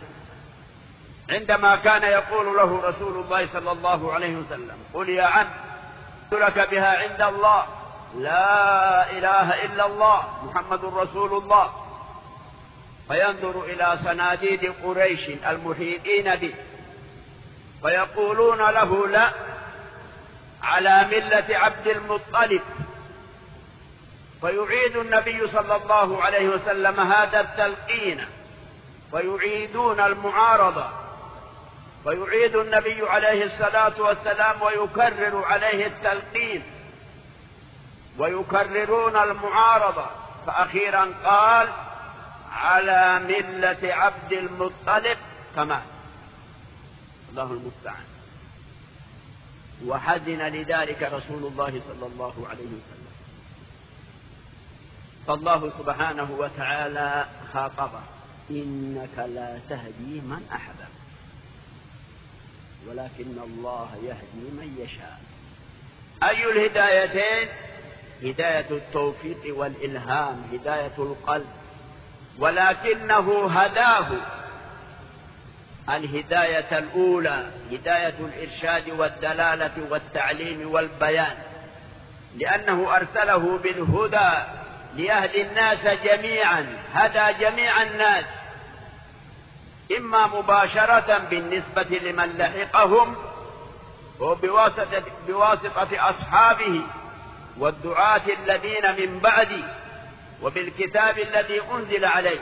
عندما كان يقول له رسول الله صلى الله عليه وسلم: قل يا عم لك بها عند الله لا إله إلا الله محمد رسول الله. فينظر إلى صناديد قريش المحيطين به فيقولون له: لا، على ملة عبد المطلب. فيعيد النبي صلى الله عليه وسلم هذا التلقين، فيعيدون المعارضة، فيعيد النبي عليه الصلاة والسلام ويكرر عليه التلقين، ويكررون المعارضة، فأخيرا قال: على ملة عبد المطلب كما. الله المستعان. وحزن لذلك رسول الله صلى الله عليه وسلم، فالله سبحانه وتعالى خاطبه: إنك لا تهدي من أحببت ولكن الله يهدي من يشاء. أي الهدايتين؟ هداية التوفيق والإلهام، هداية القلب، ولكنه هداه الهداية الأولى، هداية الإرشاد والدلالة والتعليم والبيان، لأنه أرسله بالهدى ليهدي الناس جميعا، هدى جميع الناس، إما مباشرة بالنسبة لمن لحقهم وبواسطة بواسطة أصحابه والدعاة الذين من بعده وبالكتاب الذي أنزل عليه.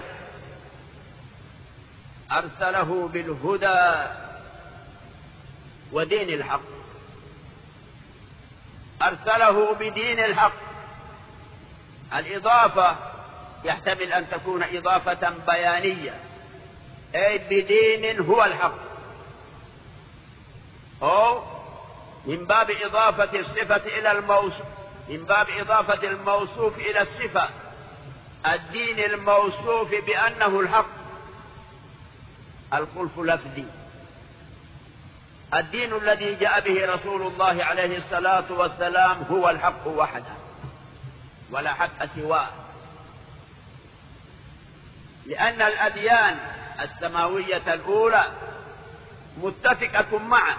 أرسله بالهدى ودين الحق، أرسله بدين الحق. الإضافة يحتمل أن تكون إضافة بيانية، أي بدين هو الحق، أو من باب إضافة الصفة إلى الموصوف، من باب إضافة الموصوف إلى الصفة، الدين الموصوف بأنه الحق. الخلف لفظي. الدين الذي جاء به رسول الله عليه الصلاة والسلام هو الحق وحده، ولا حق سواه، لأن الأديان السماوية الأولى متفقة معه،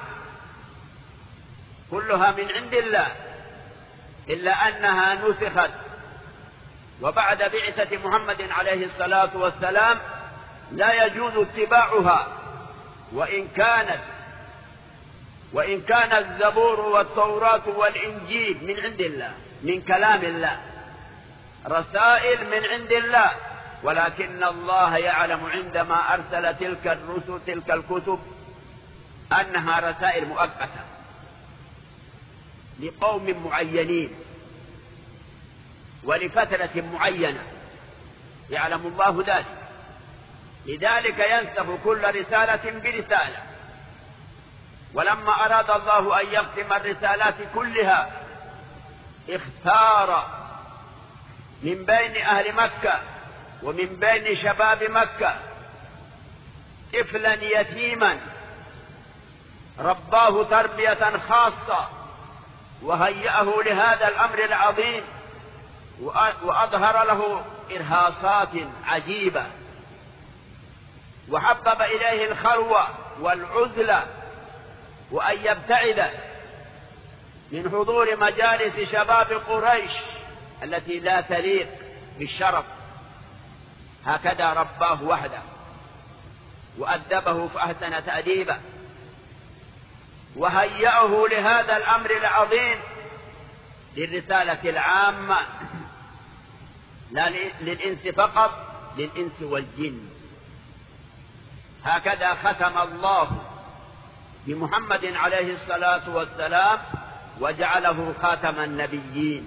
كلها من عند الله، إلا أنها نسخت، وبعد بعثة محمد عليه الصلاة والسلام لا يجوز اتباعها، وإن كانت وإن كان الزبور والتوراة والإنجيل من عند الله، من كلام الله، رسائل من عند الله، ولكن الله يعلم عندما أرسل تلك الرسل تلك الكتب أنها رسائل مؤقتة لقوم معينين ولفترة معينة، يعلم الله ذلك. لذلك ينسخ كل رسالة برسالة، ولما أراد الله أن يختم الرسالات كلها اختار من بين أهل مكة ومن بين شباب مكة طفلا يتيما رباه تربية خاصة وهيأه لهذا الأمر العظيم، وأظهر له إرهاصات عجيبة، وحبب إليه الخلوة والعزلة، وأن يبتعد من حضور مجالس شباب قريش التي لا تليق بالشرف. هكذا رباه وحده وأدبه فأحسن تأديبه، وهيأه لهذا الأمر العظيم للرسالة العامة، لا للإنس فقط، للإنس والجن. هكذا ختم الله بمحمد عليه الصلاة والسلام وجعله خاتم النبيين.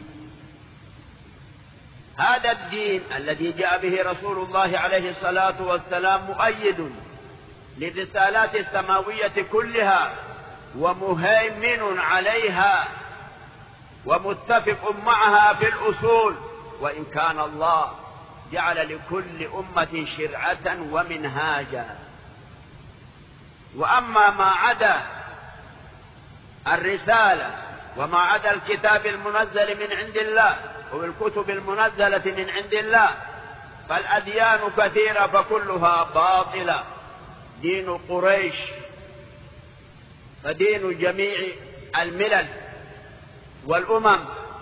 هذا الدين الذي جاء به رسول الله عليه الصلاة والسلام مؤيد للرسالات السماوية كلها ومهيمن عليها ومتفق معها في الأصول، وإن كان الله جعل لكل أمة شرعة ومنهاجا. وأما ما عدا الرسالة وما عدا الكتاب المنزل من عند الله والكتب المنزلة من عند الله فالأديان كثيرة فكلها باطلة. دين قريش فدين جميع الملل والأمم،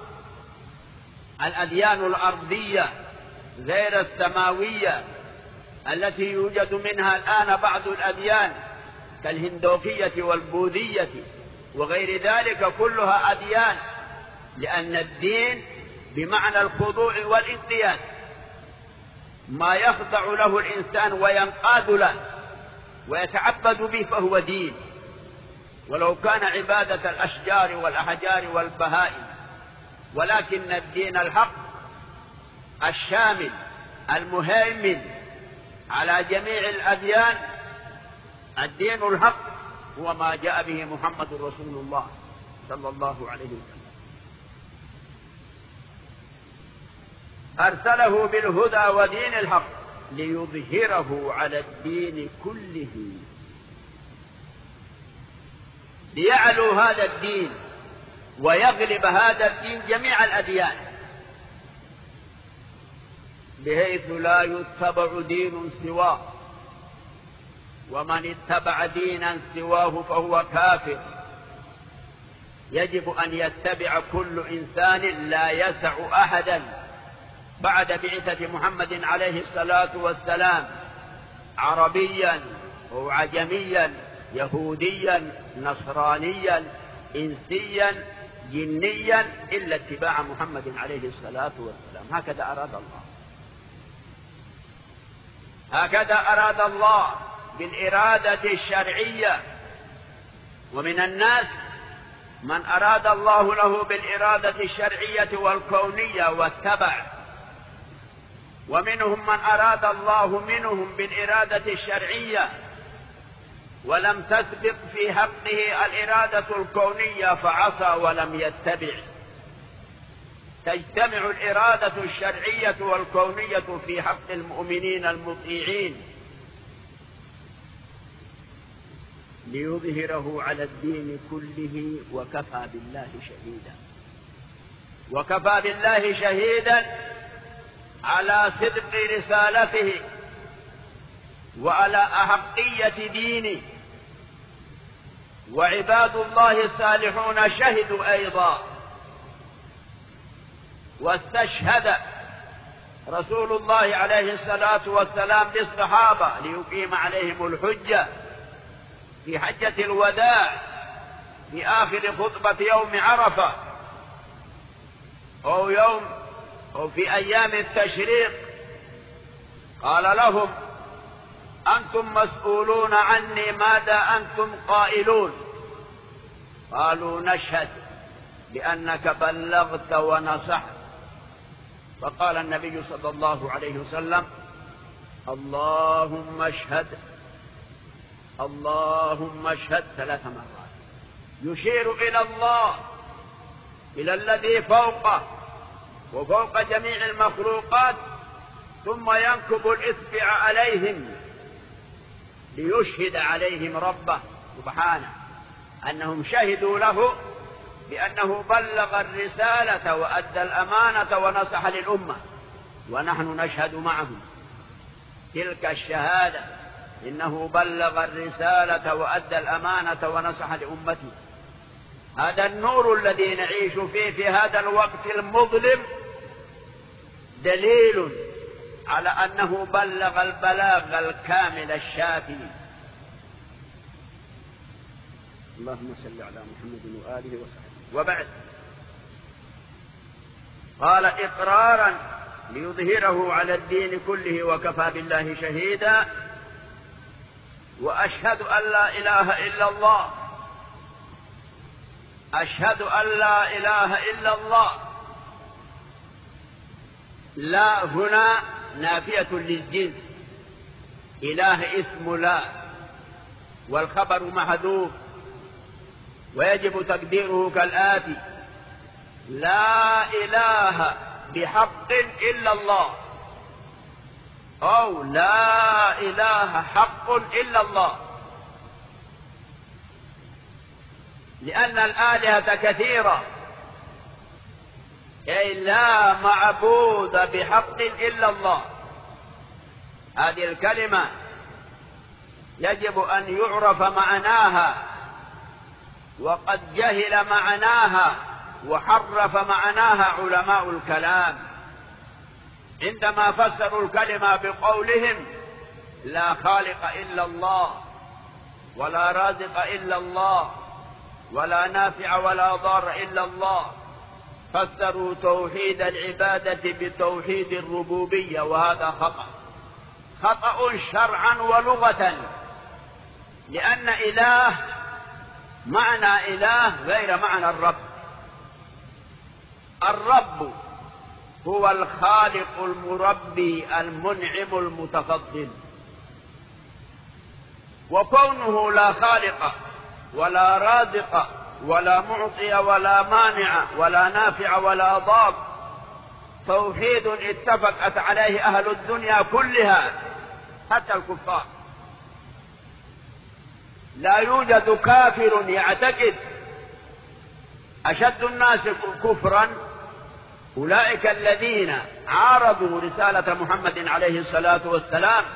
الأديان الأرضية غير السماوية التي يوجد منها الآن بعض الأديان كالهندوكية والبوذية وغير ذلك، كلها أديان، لأن الدين بمعنى الخضوع والانقياد، ما يخضع له الإنسان وينقاد له ويتعبد به فهو دين، ولو كان عبادة الأشجار والأحجار والبهائم. ولكن الدين الحق الشامل المهيمن على جميع الأديان، الدين الحق هو ما جاء به محمد رسول الله صلى الله عليه وسلم، أرسله بالهدى ودين الحق ليظهره على الدين كله، ليعلو هذا الدين ويغلب هذا الدين جميع الأديان، بحيث لا يتبع دين سواه، ومن اتبع دينا سواه فهو كافر. يجب أن يتبع كل إنسان، لا يسع أحدا بعد بعثة محمد عليه الصلاة والسلام عربيا أو عجميا، يهوديا، نصرانيا، إنسيا، جنيا، إلا اتباع محمد عليه الصلاة والسلام. هكذا أراد الله، هكذا أراد الله بالإرادة الشرعية. ومن الناس من أراد الله له بالإرادة الشرعية والكونية واتبع، ومنهم من أراد الله منهم بالإرادة الشرعية ولم تسبق في حقه الإرادة الكونية فعصى ولم يتبع. تجتمع الإرادة الشرعية والكونية في حق المؤمنين المطيعين ليظهره على الدين كله، وكفى بالله شهيدا. وكفى بالله شهيدا على صدق رسالته وعلى أحقية دينه. وعباد الله الصالحون شهدوا أيضا، واستشهد رسول الله عليه الصلاة والسلام بالصحابة ليقيم عليهم الحجة في حجة الوداع في آخر خطبة يوم عرفة أو يوم أو في أيام التشريق. قال لهم: أنتم مسؤولون عني، ماذا أنتم قائلون؟ قالوا: نشهد بأنك بلغت ونصحت. فقال النبي صلى الله عليه وسلم: اللهم اشهد، اللهم اشهد ثلاث مرات، يشير إلى الله، إلى الذي فوقه وفوق جميع المخلوقات، ثم ينكب الإصبع عليهم ليشهد عليهم ربه سبحانه أنهم شهدوا له بأنه بلغ الرسالة وأدى الأمانة ونصح للأمة، ونحن نشهد معه تلك الشهادة إنه بلغ الرسالة وأدى الأمانة ونصح لأمته. هذا النور الذي نعيش فيه في هذا الوقت المظلم دليل على أنه بلغ البلاغ الكامل الشافي. اللهم صل على محمد وآله وصحبه. وبعد، قال إقرارا ليظهره على الدين كله وكفى بالله شهيدا، وأشهد أن لا إله إلا الله، أشهد أن لا إله إلا الله. لا هنا نافية للجنس، إله اسم لا، والخبر محذوف، ويجب تقديره كالآتي: لا إله بحق إلا الله، أو لا إله حق إلا الله، لأن الآلهة كثيرة، أي لا معبود بحق إلا الله. هذه الكلمة يجب أن يعرف معناها، وقد جهل معناها وحرف معناها علماء الكلام عندما فسروا الكلمة بقولهم لا خالق إلا الله، ولا رازق إلا الله، ولا نافع ولا ضار إلا الله. فسروا توحيد العبادة بتوحيد الربوبية، وهذا خطأ، خطأ شرعا ولغة، لأن إله معنى إله غير معنى الرب. الرب هو الخالق المربي المنعم المتفضل، وكونه لا خالق ولا رازق ولا معطي ولا مانع ولا نافع ولا ضار توحيد اتفقت عليه أهل الدنيا كلها حتى الكفار. لا يوجد كافر يعتقد. أشد الناس كفرا أولئك الذين عارضوا رسالة محمد عليه الصلاة والسلام،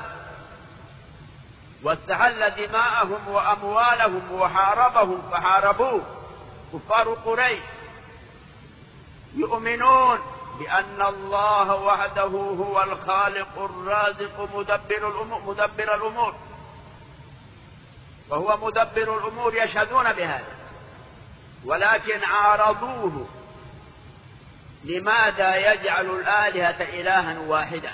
واستحل دماءهم وأموالهم وحاربهم فحاربوه، كفار قريش. يؤمنون بأن الله وحده هو الخالق الرازق مدبر الأمور, مدبر الأمور وهو مدبر الأمور، يشهدون بهذا، ولكن عارضوه. لماذا يجعل الآلهة إلها واحدا؟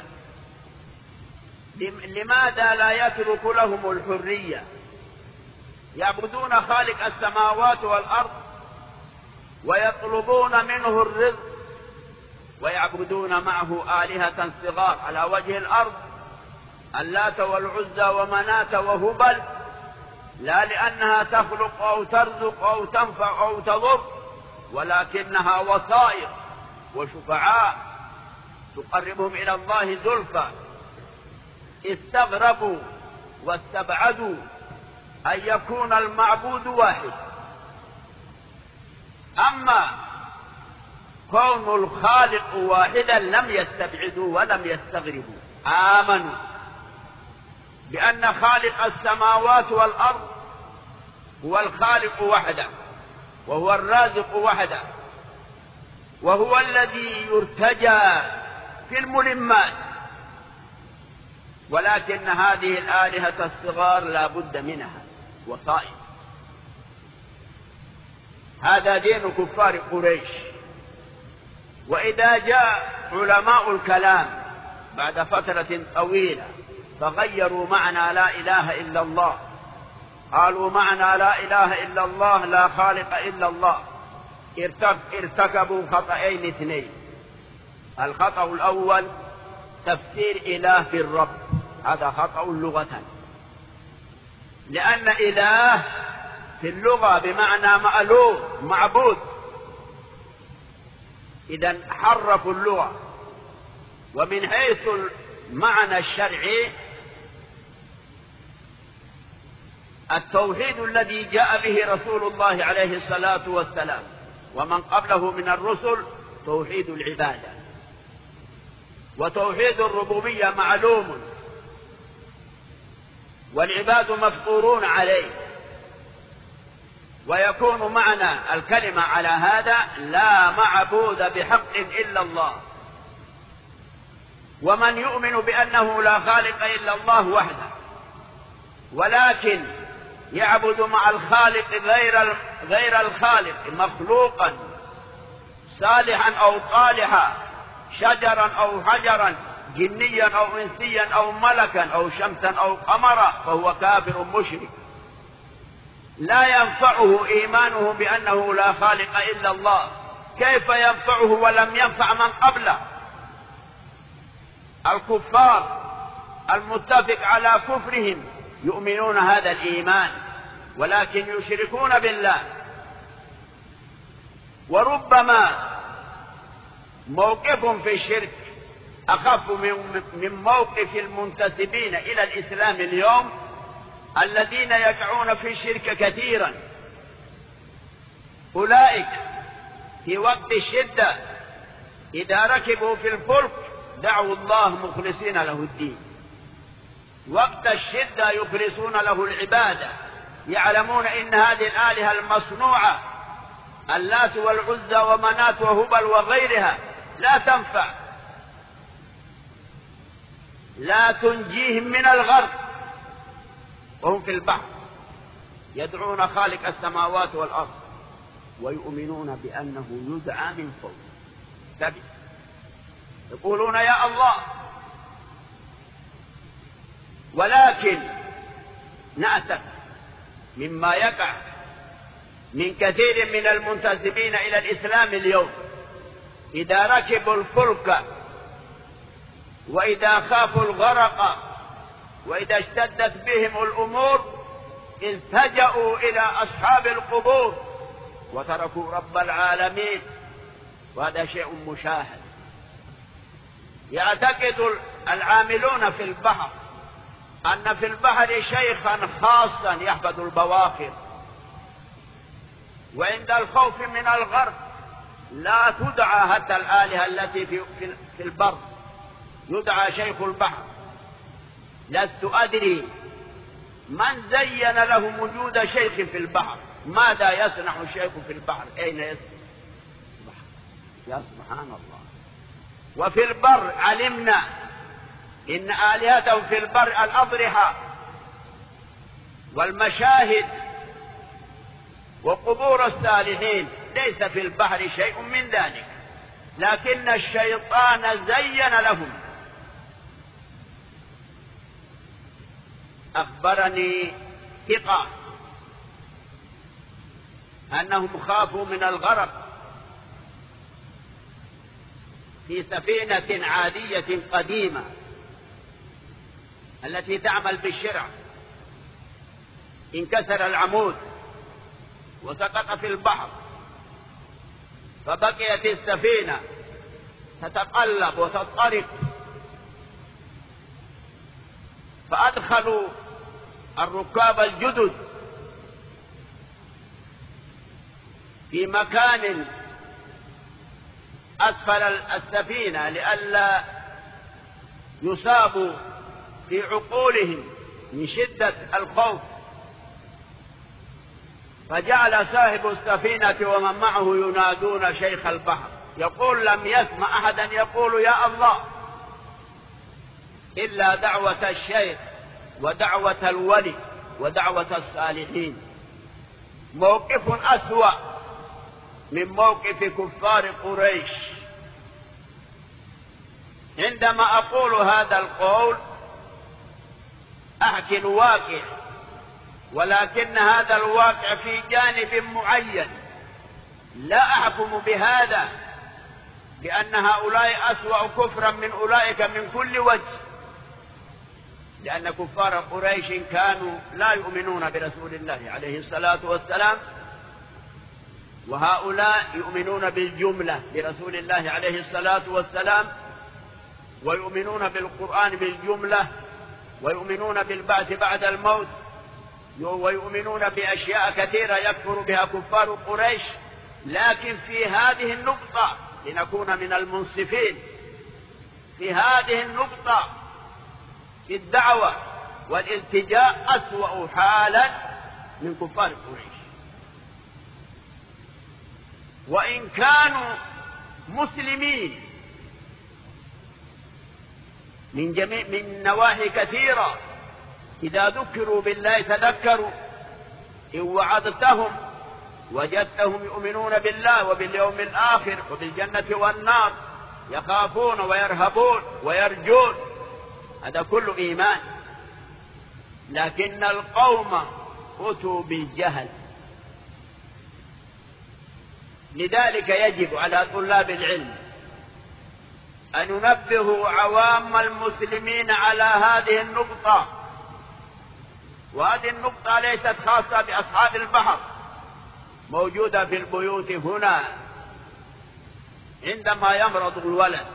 لماذا لا يترك لهم الحرية؟ يعبدون خالق السماوات والأرض ويطلبون منه الرزق، ويعبدون معه آلهة صغار على وجه الأرض، اللات والعزى ومناة وهبل، لا لأنها تخلق أو ترزق أو تنفع أو تضر، ولكنها وسائط وشفعاء تقربهم إلى الله زلفى. استغربوا واستبعدوا أن يكون المعبود واحد. أما كون الخالق واحدا لم يستبعدوا ولم يستغربوا، آمنوا بأن خالق السماوات والأرض هو الخالق وحده، وهو الرازق وحده، وهو الذي يرتجى في الملمات. ولكن هذه الآلهة الصغار لا بد منها وسائط. هذا دين كفار قريش. وإذا جاء علماء الكلام بعد فترة طويلة فغيروا معنى لا إله إلا الله، قالوا معنى لا إله إلا الله لا خالق إلا الله، ارتكبوا خطأين اثنين. الخطأ الأول تفسير إله في الرب، هذا خطأ لغة، لأن إله في اللغة بمعنى مألوه معبود، إذن حرفوا اللغة. ومن حيث المعنى الشرعي التوحيد الذي جاء به رسول الله عليه الصلاة والسلام ومن قبله من الرسل توحيد العبادة، وتوحيد الربوبية معلوم، والعباد مفطورون عليه. ويكون معنى الكلمة على هذا: لا معبود بحق إلا الله. ومن يؤمن بأنه لا خالق إلا الله وحده، ولكن يعبد مع الخالق غير غير الخالق مخلوقا صالحا أو طالحا، شجرا أو حجرا، جنيا أو إنسيا أو ملكا أو شمسا أو قمرا، فهو كافر مشرك. لا ينفعه إيمانه بأنه لا خالق إلا الله. كيف ينفعه ولم ينفع من قبله؟ الكفار المتفق على كفرهم يؤمنون هذا الإيمان، ولكن يشركون بالله. وربما موقف في الشرك أخف من موقف المنتسبين إلى الإسلام اليوم الذين يقعون في الشرك كثيرا. أولئك في وقت الشدة إذا ركبوا في الفلك دعوا الله مخلصين له الدين. وقت الشدة يخلصون له العبادة، يعلمون إن هذه الآلهة المصنوعة اللات والعزى ومنات وهبل وغيرها لا تنفع، لا تنجيهم من الغرق وهم في البحر، يدعون خالق السماوات والأرض ويؤمنون بأنه يدعى من فوق. تبي يقولون يا الله. ولكن نأسف مما يقع من كثير من المنتسبين إلى الإسلام اليوم، إذا ركبوا الفلك وإذا خافوا الغرق وإذا اشتدت بهم الأمور التجأوا إلى أصحاب القبور وتركوا رب العالمين. وهذا شيء مشاهد. يعتقد العاملون في البحر أن في البحر شيخا خاصا يحفظ البواخر، وعند الخوف من الغرق لا تدعى حتى الآلهة التي في, في البر، يدعى شيخ البحر. لست أدري من زين لهم وجود شيخ في البحر. ماذا يصنع الشيخ في البحر؟ أين يصنع؟ يا سبحان الله. وفي البر علمنا إن آلهتهم في البر الأضرحة والمشاهد وقبور الصالحين، ليس في البحر شيء من ذلك، لكن الشيطان زين لهم. أخبرني ثقة أنهم خافوا من الغرق في سفينة عادية قديمة التي تعمل بالشرع. انكسر العمود وسقط في البحر، فبقيت السفينة تتقلب وتضطرب، فأدخلوا الركاب الجدد في مكان أسفل السفينة لئلا يصابوا في عقولهم من شدة الخوف. فجعل صاحب السفينة ومن معه ينادون شيخ البحر، يقول لم يسمع أحدا يقول يا الله إلا دعوة الشيخ ودعوة الولي ودعوة الصالحين. موقف أسوأ من موقف كفار قريش. عندما أقول هذا القول أحكي الواقع، ولكن هذا الواقع في جانب معين، لا أحكم بهذا بأن هؤلاء أسوأ كفرا من أولئك من كل وجه، لأن كفار قريش كانوا لا يؤمنون برسول الله عليه الصلاة والسلام، وهؤلاء يؤمنون بالجملة برسول الله عليه الصلاة والسلام، ويؤمنون بالقرآن بالجملة، ويؤمنون بالبعث بعد الموت، ويؤمنون بأشياء كثيرة يكفر بها كفار قريش. لكن في هذه النقطة لنكون من المنصفين، في هذه النقطة في الدعوة والالتجاء أسوأ حالا من كفار قريش، وإن كانوا مسلمين من جميع من نواحي كثيرة. إذا ذكروا بالله تذكروا، إن وعظتهم وجدتهم يؤمنون بالله وباليوم الآخر وبالجنة والنار، يخافون ويرهبون ويرجون، هذا كله إيمان. لكن القوم أتوا بالجهل. لذلك يجب على طلاب العلم أن ينبهوا عوام المسلمين على هذه النقطة. وهذه النقطة ليست خاصة بأصحاب البحر، موجودة في البيوت هنا. عندما يمرض الولد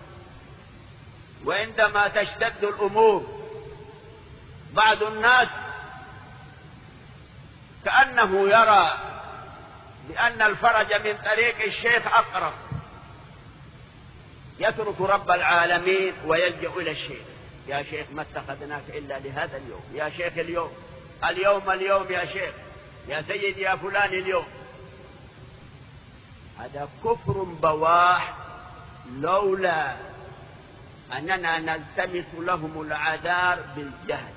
وعندما تشتد الأمور، بعض الناس كأنه يرى بأن الفرج من طريق الشيخ أقرب، يترك رب العالمين ويلجأ إلى الشيخ. يا شيخ ما اتخذناك إلا لهذا اليوم، يا شيخ اليوم اليوم اليوم يا شيخ، يا سيد يا فلان اليوم. هذا كفر بواح، لولا أننا نلتمس لهم العذار بالجهل،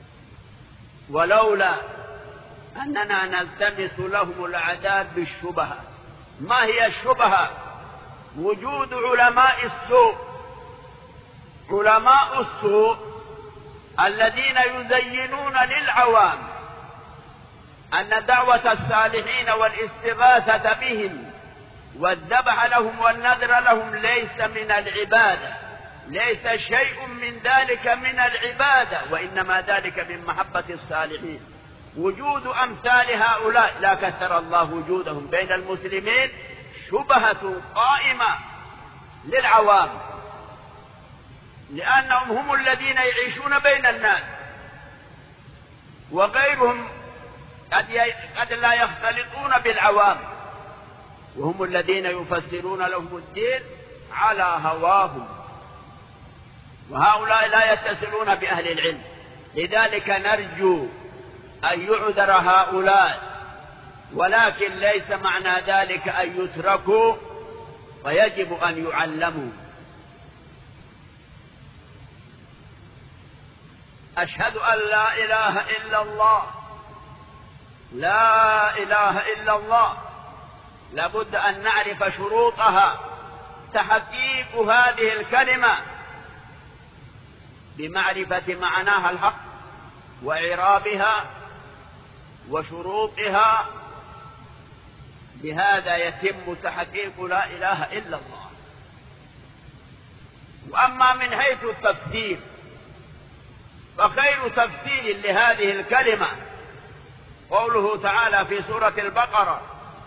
ولولا أننا نلتمس لهم العذاب بالشبهة. ما هي الشبهة؟ وجود علماء السوء، علماء السوء الذين يزينون للعوام أن دعوة الصالحين والاستغاثة بهم والذبح لهم والنذر لهم ليس من العبادة، ليس شيء من ذلك من العبادة، وإنما ذلك من محبة الصالحين. وجود أمثال هؤلاء لا كثر الله وجودهم بين المسلمين شبهة قائمة للعوام، لأنهم هم الذين يعيشون بين الناس، وغيرهم قد لا يختلطون بالعوام، وهم الذين يفسرون لهم الدين على هواهم، وهؤلاء لا يتصلون بأهل العلم. لذلك نرجو أن يعذر هؤلاء، ولكن ليس معنى ذلك أن يتركوا، فيجب أن يعلموا. أشهد أن لا إله إلا الله، لا إله إلا الله، لابد أن نعرف شروطها. تحقيق هذه الكلمة بمعرفة معناها الحق وإعرابها وشروطها، بهذا يتم تحقيق لا إله إلا الله. وأما من حيث التفسير، فخير تفسير لهذه الكلمة قوله تعالى في سورة البقرة: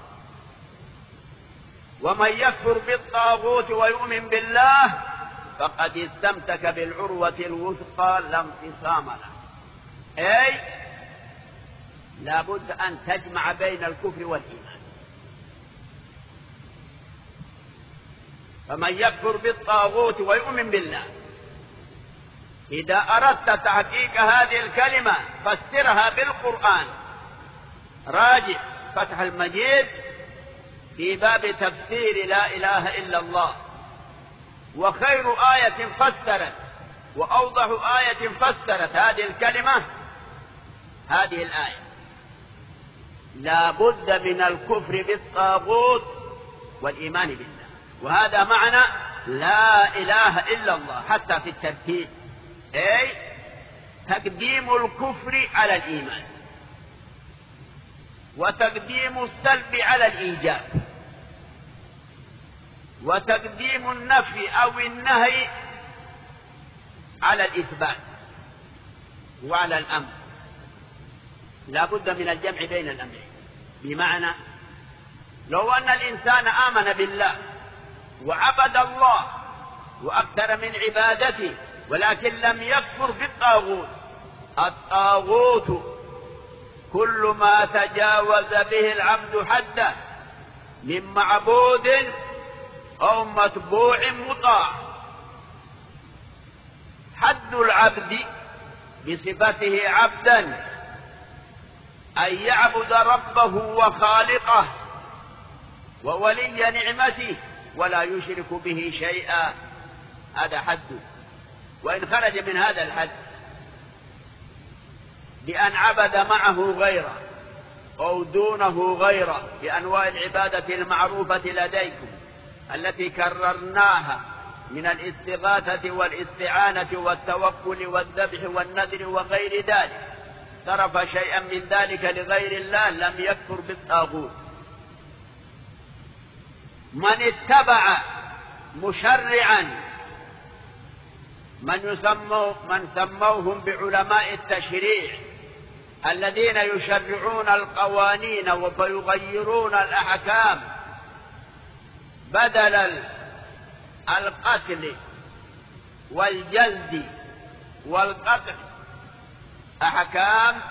ومن يكفر بالطاغوت ويؤمن بالله فقد استمسك بالعروة الوثقى لا انفصام لها. أي لابد أن تجمع بين الكفر والإيمان. فمن يكفر بالطاغوت ويؤمن بالله، إذا أردت تحقيق هذه الكلمة فسرها بالقرآن. راجع فتح المجيد في باب تفسير لا إله إلا الله، وخير آية فسرت وأوضح آية فسرت هذه الكلمة هذه الآية: لا بد من الكفر بالطاغوت والإيمان بالله. وهذا معنى لا إله إلا الله حتى في الترتيب، أي تقديم الكفر على الإيمان، وتقديم السلب على الإيجاب، وتقديم النفي أو النهي على الإثبات وعلى الأمر. لا بد من الجمع بين الأمرين، بمعنى لو أن الإنسان آمن بالله وعبد الله وأكثر من عبادته ولكن لم يكفر بالطاغوت، الطاغوت كل ما تجاوز به العبد حده من معبود أو متبوع مطاع. حد العبد بصفته عبدا أن يعبد ربه وخالقه وولي نعمته ولا يشرك به شيئا، هذا حده. وإن خرج من هذا الحد بأن عبد معه غيره أو دونه غيره بأنواع العبادة المعروفة لديكم التي كررناها من الاستغاثة والاستعانة والتوكل والذبح والنذر وغير ذلك، صرف شيئا من ذلك لغير الله لم يكفر بالطاغوت. من اتبع مشرعا من يسمو من سموهم بعلماء التشريع الذين يشرعون القوانين ويغيرون الأحكام بدل القتل والجلد والقطع أحكام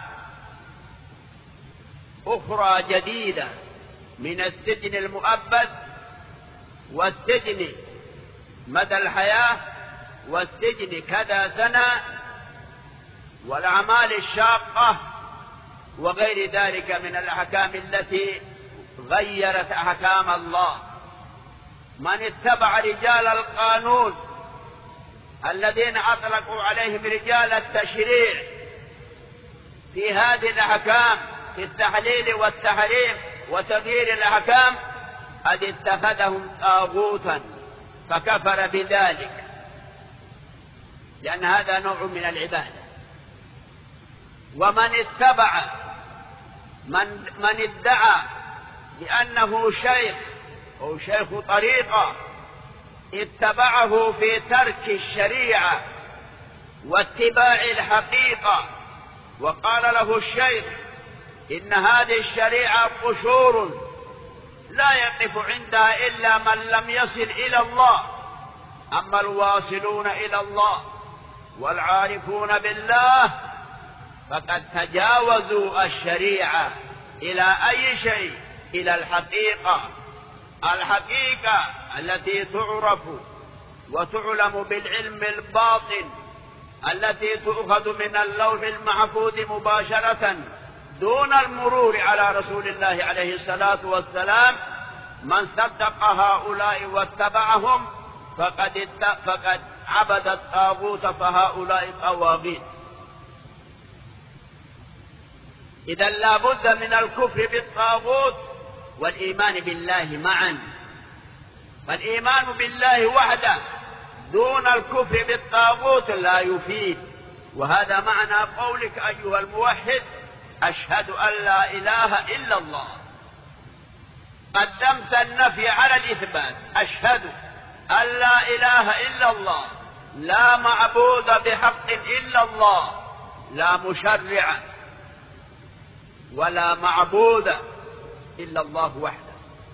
أخرى جديدة من السجن المؤبد والسجن مدى الحياة والسجن كذا سنة والأعمال الشاقة وغير ذلك من الأحكام التي غيرت أحكام الله. من اتبع رجال القانون الذين أطلقوا عليهم رجال التشريع في هذه الأحكام في التحليل والتحريم وتغيير الأحكام قد اتخذهم طاغوتا فكفر بذلك، لأن هذا نوع من العبادة. ومن اتبع من, من ادعى بأنه شيخ أو شيخ طريقة اتبعه في ترك الشريعة واتباع الحقيقة وقال له الشيخ إن هذه الشريعة قشور لا يقف عندها إلا من لم يصل إلى الله، أما الواصلون إلى الله والعارفون بالله فقد تجاوزوا الشريعة إلى أي شيء؟ إلى الحقيقة، الحقيقة التي تعرف وتعلم بالعلم الباطن التي تؤخذ من اللوح المحفوظ مباشرة دون المرور على رسول الله عليه الصلاة والسلام. من صدق هؤلاء واتبعهم فقد, فقد عبد الطاغوت فهؤلاء طواغيت. إذا لا بد من الكفر بالطاغوت والإيمان بالله معا، فالإيمان بالله وحده دون الكفر بالطاغوت لا يفيد. وهذا معنى قولك أيها الموحد أشهد أن لا إله إلا الله، قدمت النفي على الإثبات. أشهد أن لا إله إلا الله، لا معبود بحق إلا الله، لا مشرع ولا معبود إلا الله وحده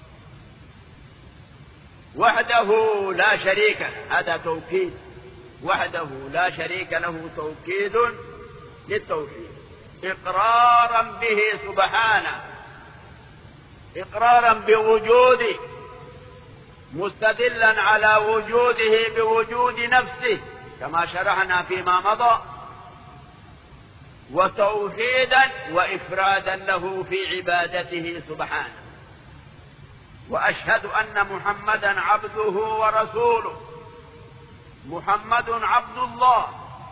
وحده لا شريك له، هذا توكيد، وحده لا شريك له توكيد للتوحيد إقرارا به سبحانه، إقرارا بوجوده مستدلا على وجوده بوجود نفسه كما شرحنا فيما مضى، وتوحيدا وإفرادا له في عبادته سبحانه. وأشهد أن محمدا عبده ورسوله. محمد عبد الله،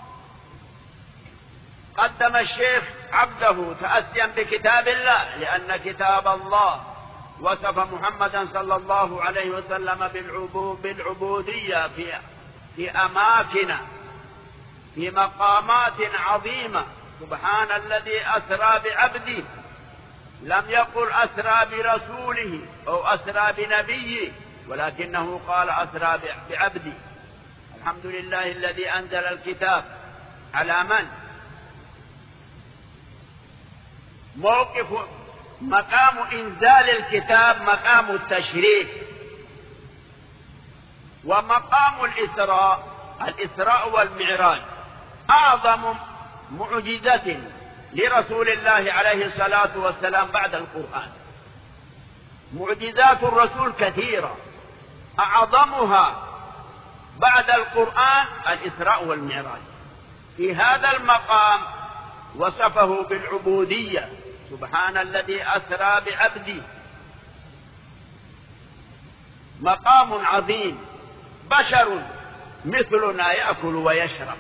قدم الشيخ عبده تأسيا بكتاب الله لأن كتاب الله وصف محمدا صلى الله عليه وسلم بالعبودية في, في أماكن في مقامات عظيمة. سبحان الذي أسرى بعبده، لم يقل أسرى برسوله أو أسرى بنبيه، ولكنه قال أسرى بعبده. الحمد لله الذي أنزل الكتاب على من؟ موقف مقام إنزال الكتاب مقام التشريف، ومقام الإسراء الإسراء والمعراج أعظم معجزة لرسول الله عليه الصلاة والسلام بعد القرآن. معجزات الرسول كثيرة، أعظمها بعد القرآن الإسراء والمعراج. في هذا المقام وصفه بالعبودية، سبحان الذي أسرى بعبده. مقام عظيم، بشر مثلنا يأكل ويشرب،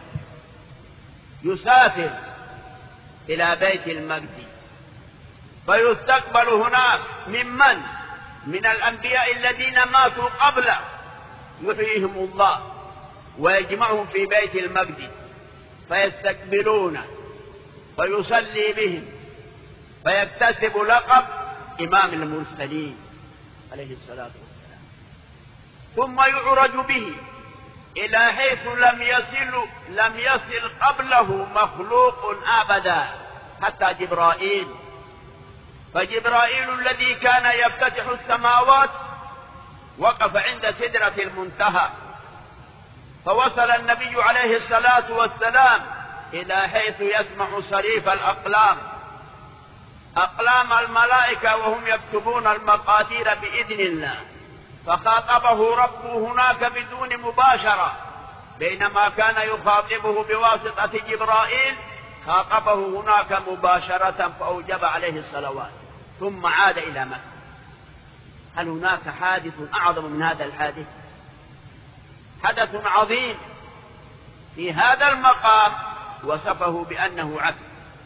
يسافر إلى بيت المقدس فيستقبل هناك ممن من الأنبياء الذين ماتوا قبله، يحييهم الله ويجمعهم في بيت المقدس فيستقبلونه فيصلي بهم فيكتسب لقب إمام المرسلين عليه الصلاة والسلام، ثم يعرج به إلى حيث لم يصل لم يصل قبله مخلوق أبدا حتى جبرائيل. فجبرائيل الذي كان يفتتح السماوات وقف عند سدرة المنتهى، فوصل النبي عليه الصلاة والسلام إلى حيث يسمع صريف الأقلام، أقلام الملائكة وهم يكتبون المقادير بإذن الله، فخاطبه ربه هناك بدون مباشرة، بينما كان يخاطبه بواسطة جبرائيل خاطبه هناك مباشرة فأوجب عليه الصلوات، ثم عاد إلى مكة. هل هناك حادث أعظم من هذا الحادث؟ حدث عظيم. في هذا المقام وصفه بأنه عبد.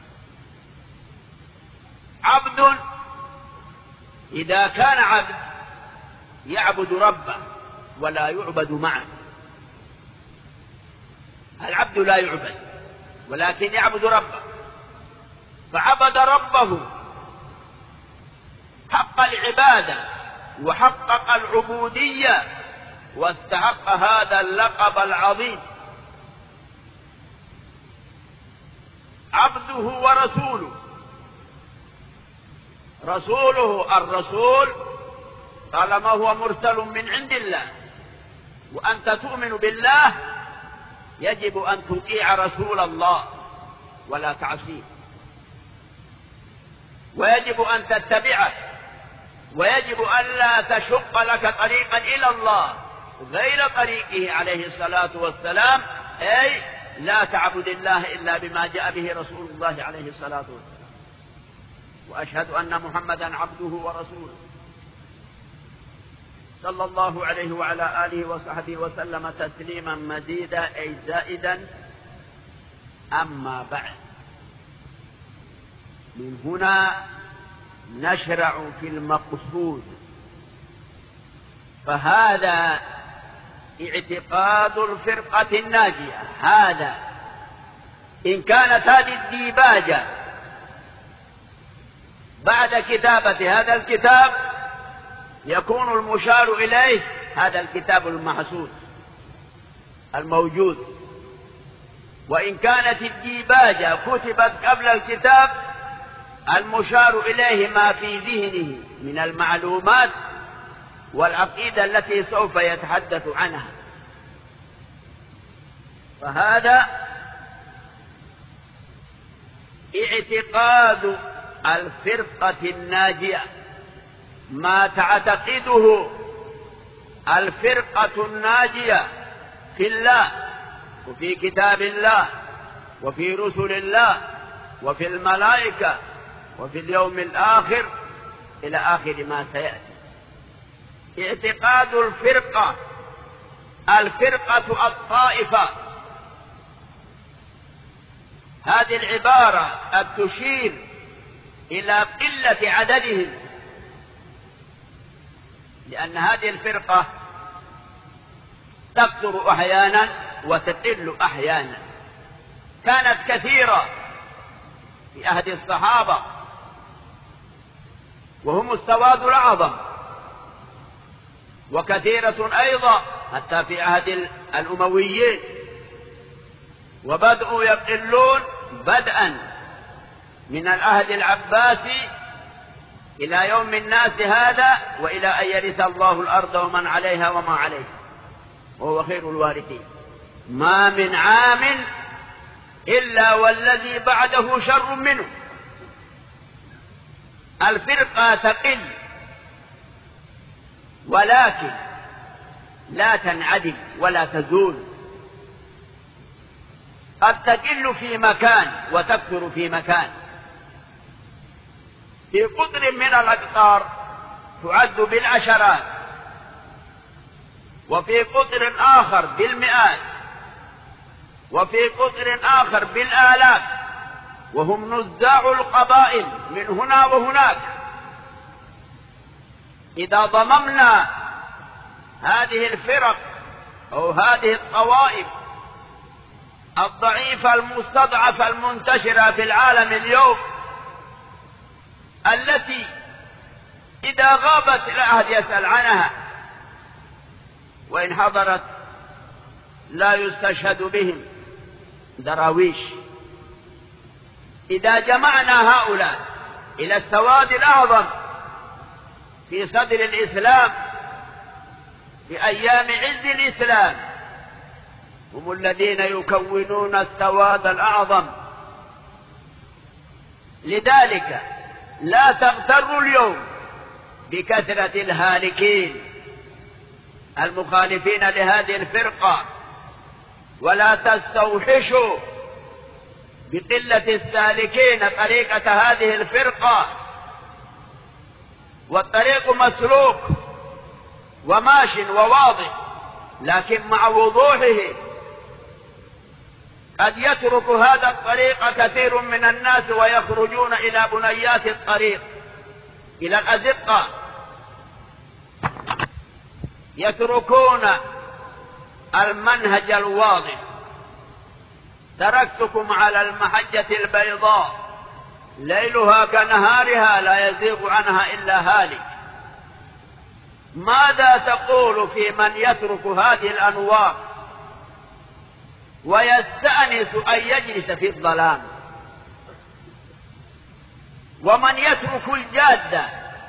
عبد إذا كان عبد يعبد ربه ولا يعبد معه. العبد لا يعبد ولكن يعبد ربه، فعبد ربه حق العبادة وحقق العبودية واستحق هذا اللقب العظيم. عبده ورسوله. رسوله الرسول طالما هو مرسل من عند الله، وأنت تؤمن بالله يجب أن تطيع رسول الله ولا تعصيه، ويجب أن تتبعه، ويجب أن لا تشق لك طريقا إلى الله غير طريقه عليه الصلاة والسلام، أي لا تعبد الله إلا بما جاء به رسول الله عليه الصلاة والسلام. وأشهد أن محمدا عبده ورسوله صلى الله عليه وعلى آله وصحبه وسلم تسليما مزيدا أي زائدا. أما بعد، من هنا نشرع في المقصود، فهذا اعتقاد الفرقة الناجية. هذا إن كانت هذه الديباجة بعد كتابة هذا الكتاب يكون المشار إليه هذا الكتاب المحسوس الموجود، وإن كانت الديباجة كتبت قبل الكتاب المشار إليه ما في ذهنه من المعلومات والعقيدة التي سوف يتحدث عنها. فهذا اعتقاد الفرقة الناجية، ما تعتقده الفرقة الناجية في الله وفي كتاب الله وفي رسل الله وفي الملائكة وفي اليوم الآخر إلى آخر ما سيأتي. اعتقاد الفرقة، الفرقة الطائفة، هذه العبارة قد تشير إلى قلة عددهم، لأن هذه الفرقة تكثر أحيانا وتقل أحيانا. كانت كثيرة في عهد الصحابة وهم السواد الأعظم، وكثيرة أيضا حتى في عهد الأمويين، وبدأوا يقلون بدءا من العهد العباسي إلى يوم الناس هذا، وإلى أن يرث الله الأرض ومن عليها وما عليها وهو خير الوارثين. ما من عام إلا والذي بعده شر منه. الفرقة تقل ولكن لا تنعدم ولا تزول، قد تقل في مكان وتكثر في مكان. في قطر من الأقطار تعد بالعشرات، وفي قطر آخر بالمئات، وفي قطر آخر بالآلاف، وهم نزاع القبائل من هنا وهناك. إذا ضممنا هذه الفرق أو هذه الطوائف الضعيفة المستضعفة المنتشرة في العالم اليوم، التي إذا غابت العهد يسأل عنها، وإن حضرت لا يستشهد بهم دراويش. إذا جمعنا هؤلاء إلى السواد الأعظم في صدر الإسلام في أيام عز الإسلام، هم الذين يكونون السواد الأعظم. لذلك لا تغتروا اليوم بكثرة الهالكين المخالفين لهذه الفرقة، ولا تستوحشوا بقلة السالكين طريقة هذه الفرقة. والطريق مسلوك وماش وواضح، لكن مع وضوحه قد يترك هذا الطريق كثير من الناس ويخرجون إلى بنيات الطريق، إلى الأزقة، يتركون المنهج الواضح. تركتكم على المحجة البيضاء ليلها كنهارها لا يزيغ عنها إلا هالك. ماذا تقول في من يترك هذه الأنوار ويستأنس أن يجلس في الظلام، ومن يترك الجادة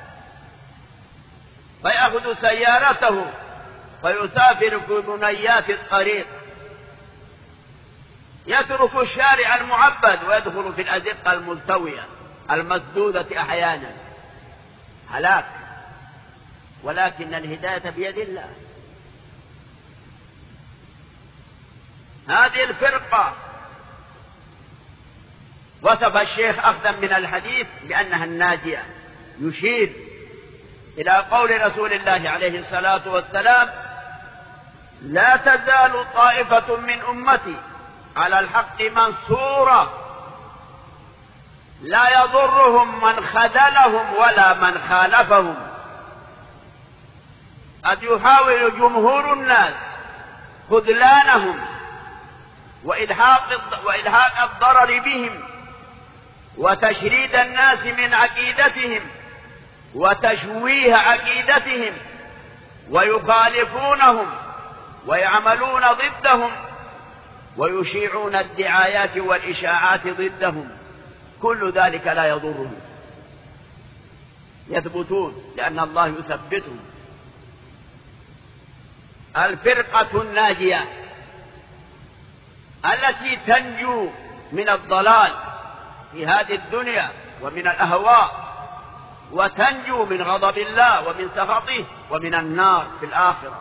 فيأخذ سيارته فيسافر في بنيات الطريق، يترك الشارع المعبد ويدخل في الأزقة الملتوية المسدودة أحيانا؟ هلاك. ولكن الهداية بيد الله. هذه الفرقة وصف الشيخ أخذا من الحديث بأنها الناجية، يشير إلى قول رسول الله عليه الصلاة والسلام: لا تزال طائفة من أمتي على الحق منصورة لا يضرهم من خذلهم ولا من خالفهم. قد يحاول جمهور الناس خذلانهم وإلحاق وإلحاق الضرر بهم وتشريد الناس من عقيدتهم وتشويه عقيدتهم، ويخالفونهم ويعملون ضدهم ويشيعون الدعايات والإشاعات ضدهم. كل ذلك لا يضرهم، يثبتون لأن الله يثبتهم. الفرقة الناجية التي تنجو من الضلال في هذه الدنيا ومن الأهواء، وتنجو من غضب الله ومن سخطه ومن النار في الآخرة.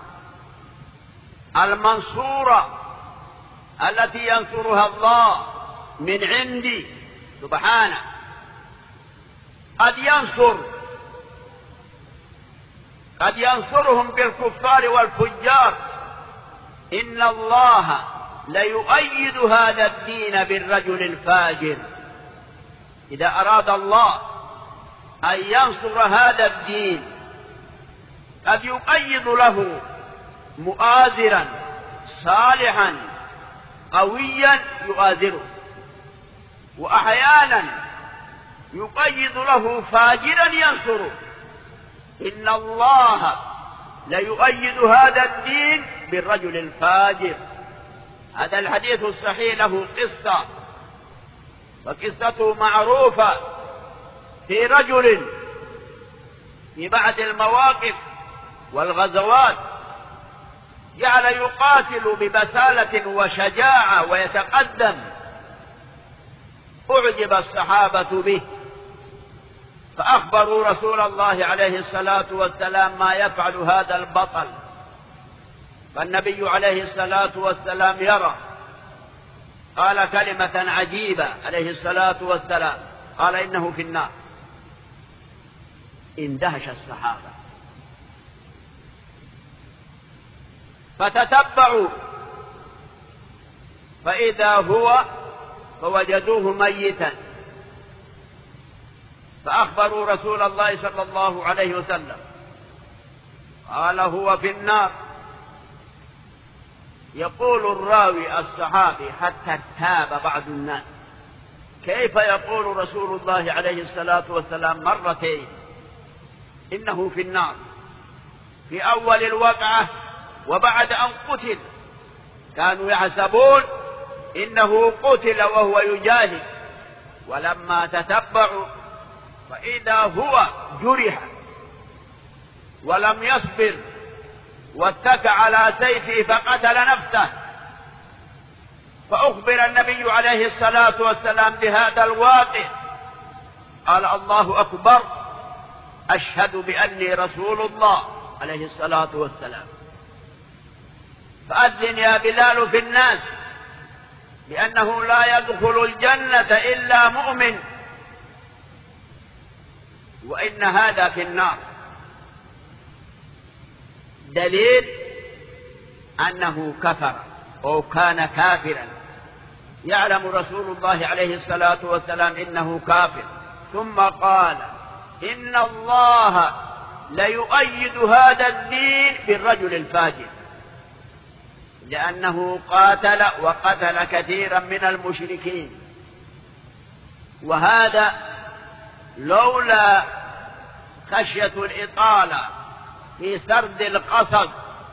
المنصورة التي ينصرها الله من عندي سبحانه. قد ينصر قد ينصرهم بالكفار والفجار. إن الله ليؤيد هذا الدين بالرجل الفاجر. إذا أراد الله أن ينصر هذا الدين قد يقيد له مؤازرا صالحا قويا يؤازره، وأحيانا يقيد له فاجرا ينصره. إن الله ليؤيد هذا الدين بالرجل الفاجر. هذا الحديث الصحيح له قصة، وقصته معروفة في رجل في بعض المواقف والغزوات جعل يقاتل ببسالة وشجاعة ويتقدم، أعجب الصحابة به، فأخبروا رسول الله عليه الصلاة والسلام ما يفعل هذا البطل، فالنبي عليه الصلاة والسلام يرى، قال كلمة عجيبة عليه الصلاة والسلام، قال إنه في النار. اندهش الصحابة فتتبعوا فإذا هو فوجدوه ميتا، فأخبروا رسول الله صلى الله عليه وسلم، قال هو في النار. يقول الراوي الصحابي حتى ارتاب بعض الناس، كيف يقول رسول الله عليه الصلاة والسلام مرتين إنه في النار، في أول الوقعة وبعد أن قتل؟ كانوا يحسبون إنه قتل وهو يجاهد، ولما تتبعوا فإذا هو جرح ولم يصبر واتكى على سيفه فقتل نفسه. فأخبر النبي عليه الصلاة والسلام بهذا الواقع، قال الله أكبر، أشهد بأني رسول الله عليه الصلاة والسلام. فأذن يا بلال في الناس بأنه لا يدخل الجنة إلا مؤمن، وإن هذا في النار. دليل أنه كفر أو كان كافرا، يعلم رسول الله عليه الصلاة والسلام إنه كافر، ثم قال إن الله ليؤيد هذا الدين بالرجل الفاجر، لأنه قاتل وقتل كثيرا من المشركين. وهذا لولا خشية الإطالة في سرد القصص،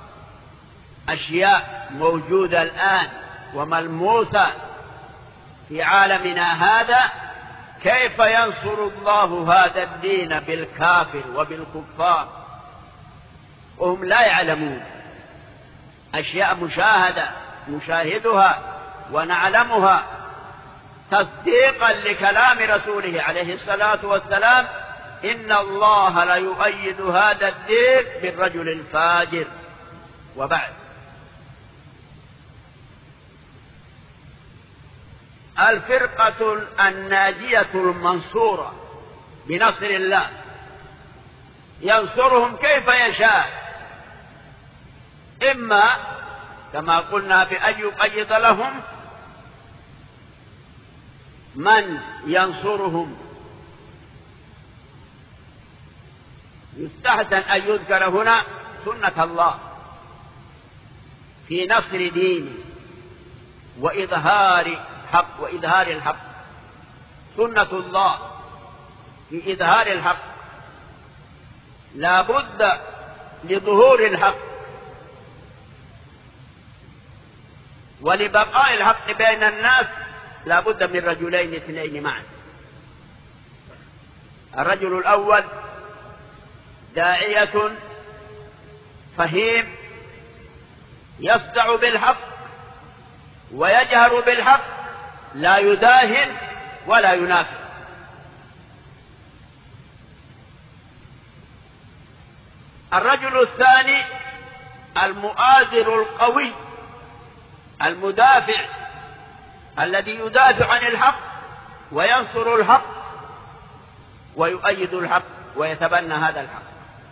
أشياء موجودة الآن وملموسة في عالمنا هذا، كيف ينصر الله هذا الدين بالكافر وبالكفار وهم لا يعلمون؟ أشياء مشاهدة نشاهدها ونعلمها تصديقا لكلام رسوله عليه الصلاة والسلام، إن الله لا يؤيد هذا الدين بالرجل الفاجر. وبعد، الفرقة الناجية المنصورة بنصر الله، ينصرهم كيف يشاء، إما كما قلنا بأن يقيض لهم من ينصرهم. يستحسن أن يذكر هنا سنة الله في نصر دينه وإظهار حق وإظهار الحق. سنة الله في إظهار الحق، لا بد لظهور الحق ولبقاء الحق بين الناس، لا بد من رجلين اثنين معا. الرجل الأول داعية فهيم يصدع بالحق ويجهر بالحق، لا يداهن ولا ينافق. الرجل الثاني المؤازر القوي المدافع، الذي يدافع عن الحق وينصر الحق ويؤيد الحق ويتبنى هذا الحق.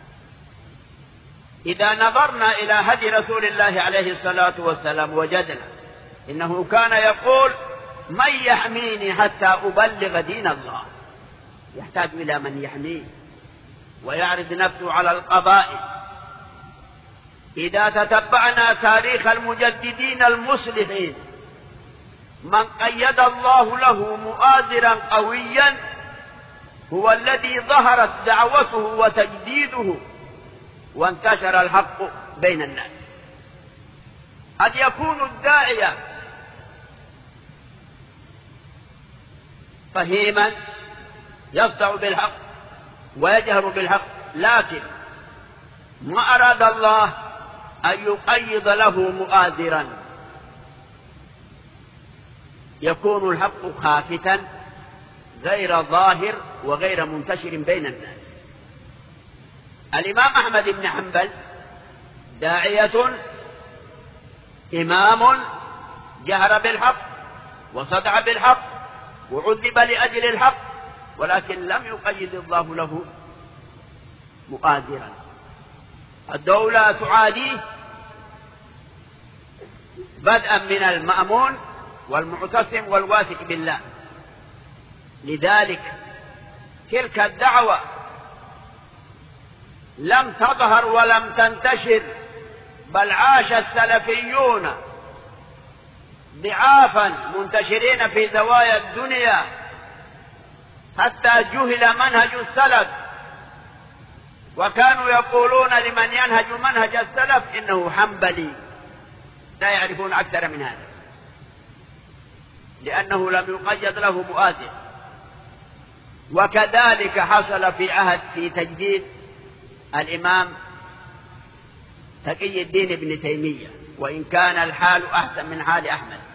إذا نظرنا إلى هدي رسول الله عليه الصلاة والسلام وجدنا إنه كان يقول من يحميني حتى أبلغ دين الله، يحتاج إلى من يحميه ويعرض نفسه على القبائل. إذا تتبعنا تاريخ المجددين المصلحين، من قيد الله له مؤازرا قويا هو الذي ظهرت دعوته وتجديده وانتشر الحق بين الناس. قد يكون الداعية فهيما يصدع بالحق ويجهر بالحق لكن ما أراد الله أن يقيد له مؤازرا، يكون الحق خافتا غير ظاهر وغير منتشر بين الناس. الإمام أحمد بن حنبل داعية إمام جهر بالحق وصدع بالحق وعذب لأجل الحق، ولكن لم يقيد الله له مؤازرا. الدولة تعاديه بدءا من المأمون والمعتصم والواثق بالله. لذلك تلك الدعوة لم تظهر ولم تنتشر، بل عاش السلفيون ضعافا منتشرين في زوايا الدنيا حتى جهل منهج السلف، وكانوا يقولون لمن ينهج منهج السلف إنه حنبلي، لا يعرفون أكثر من هذا، لأنه لم يقيد له مؤازر. وكذلك حصل في عهد في تجديد الإمام تقي الدين ابن تيمية، وإن كان الحال أحسن من حال أحمد.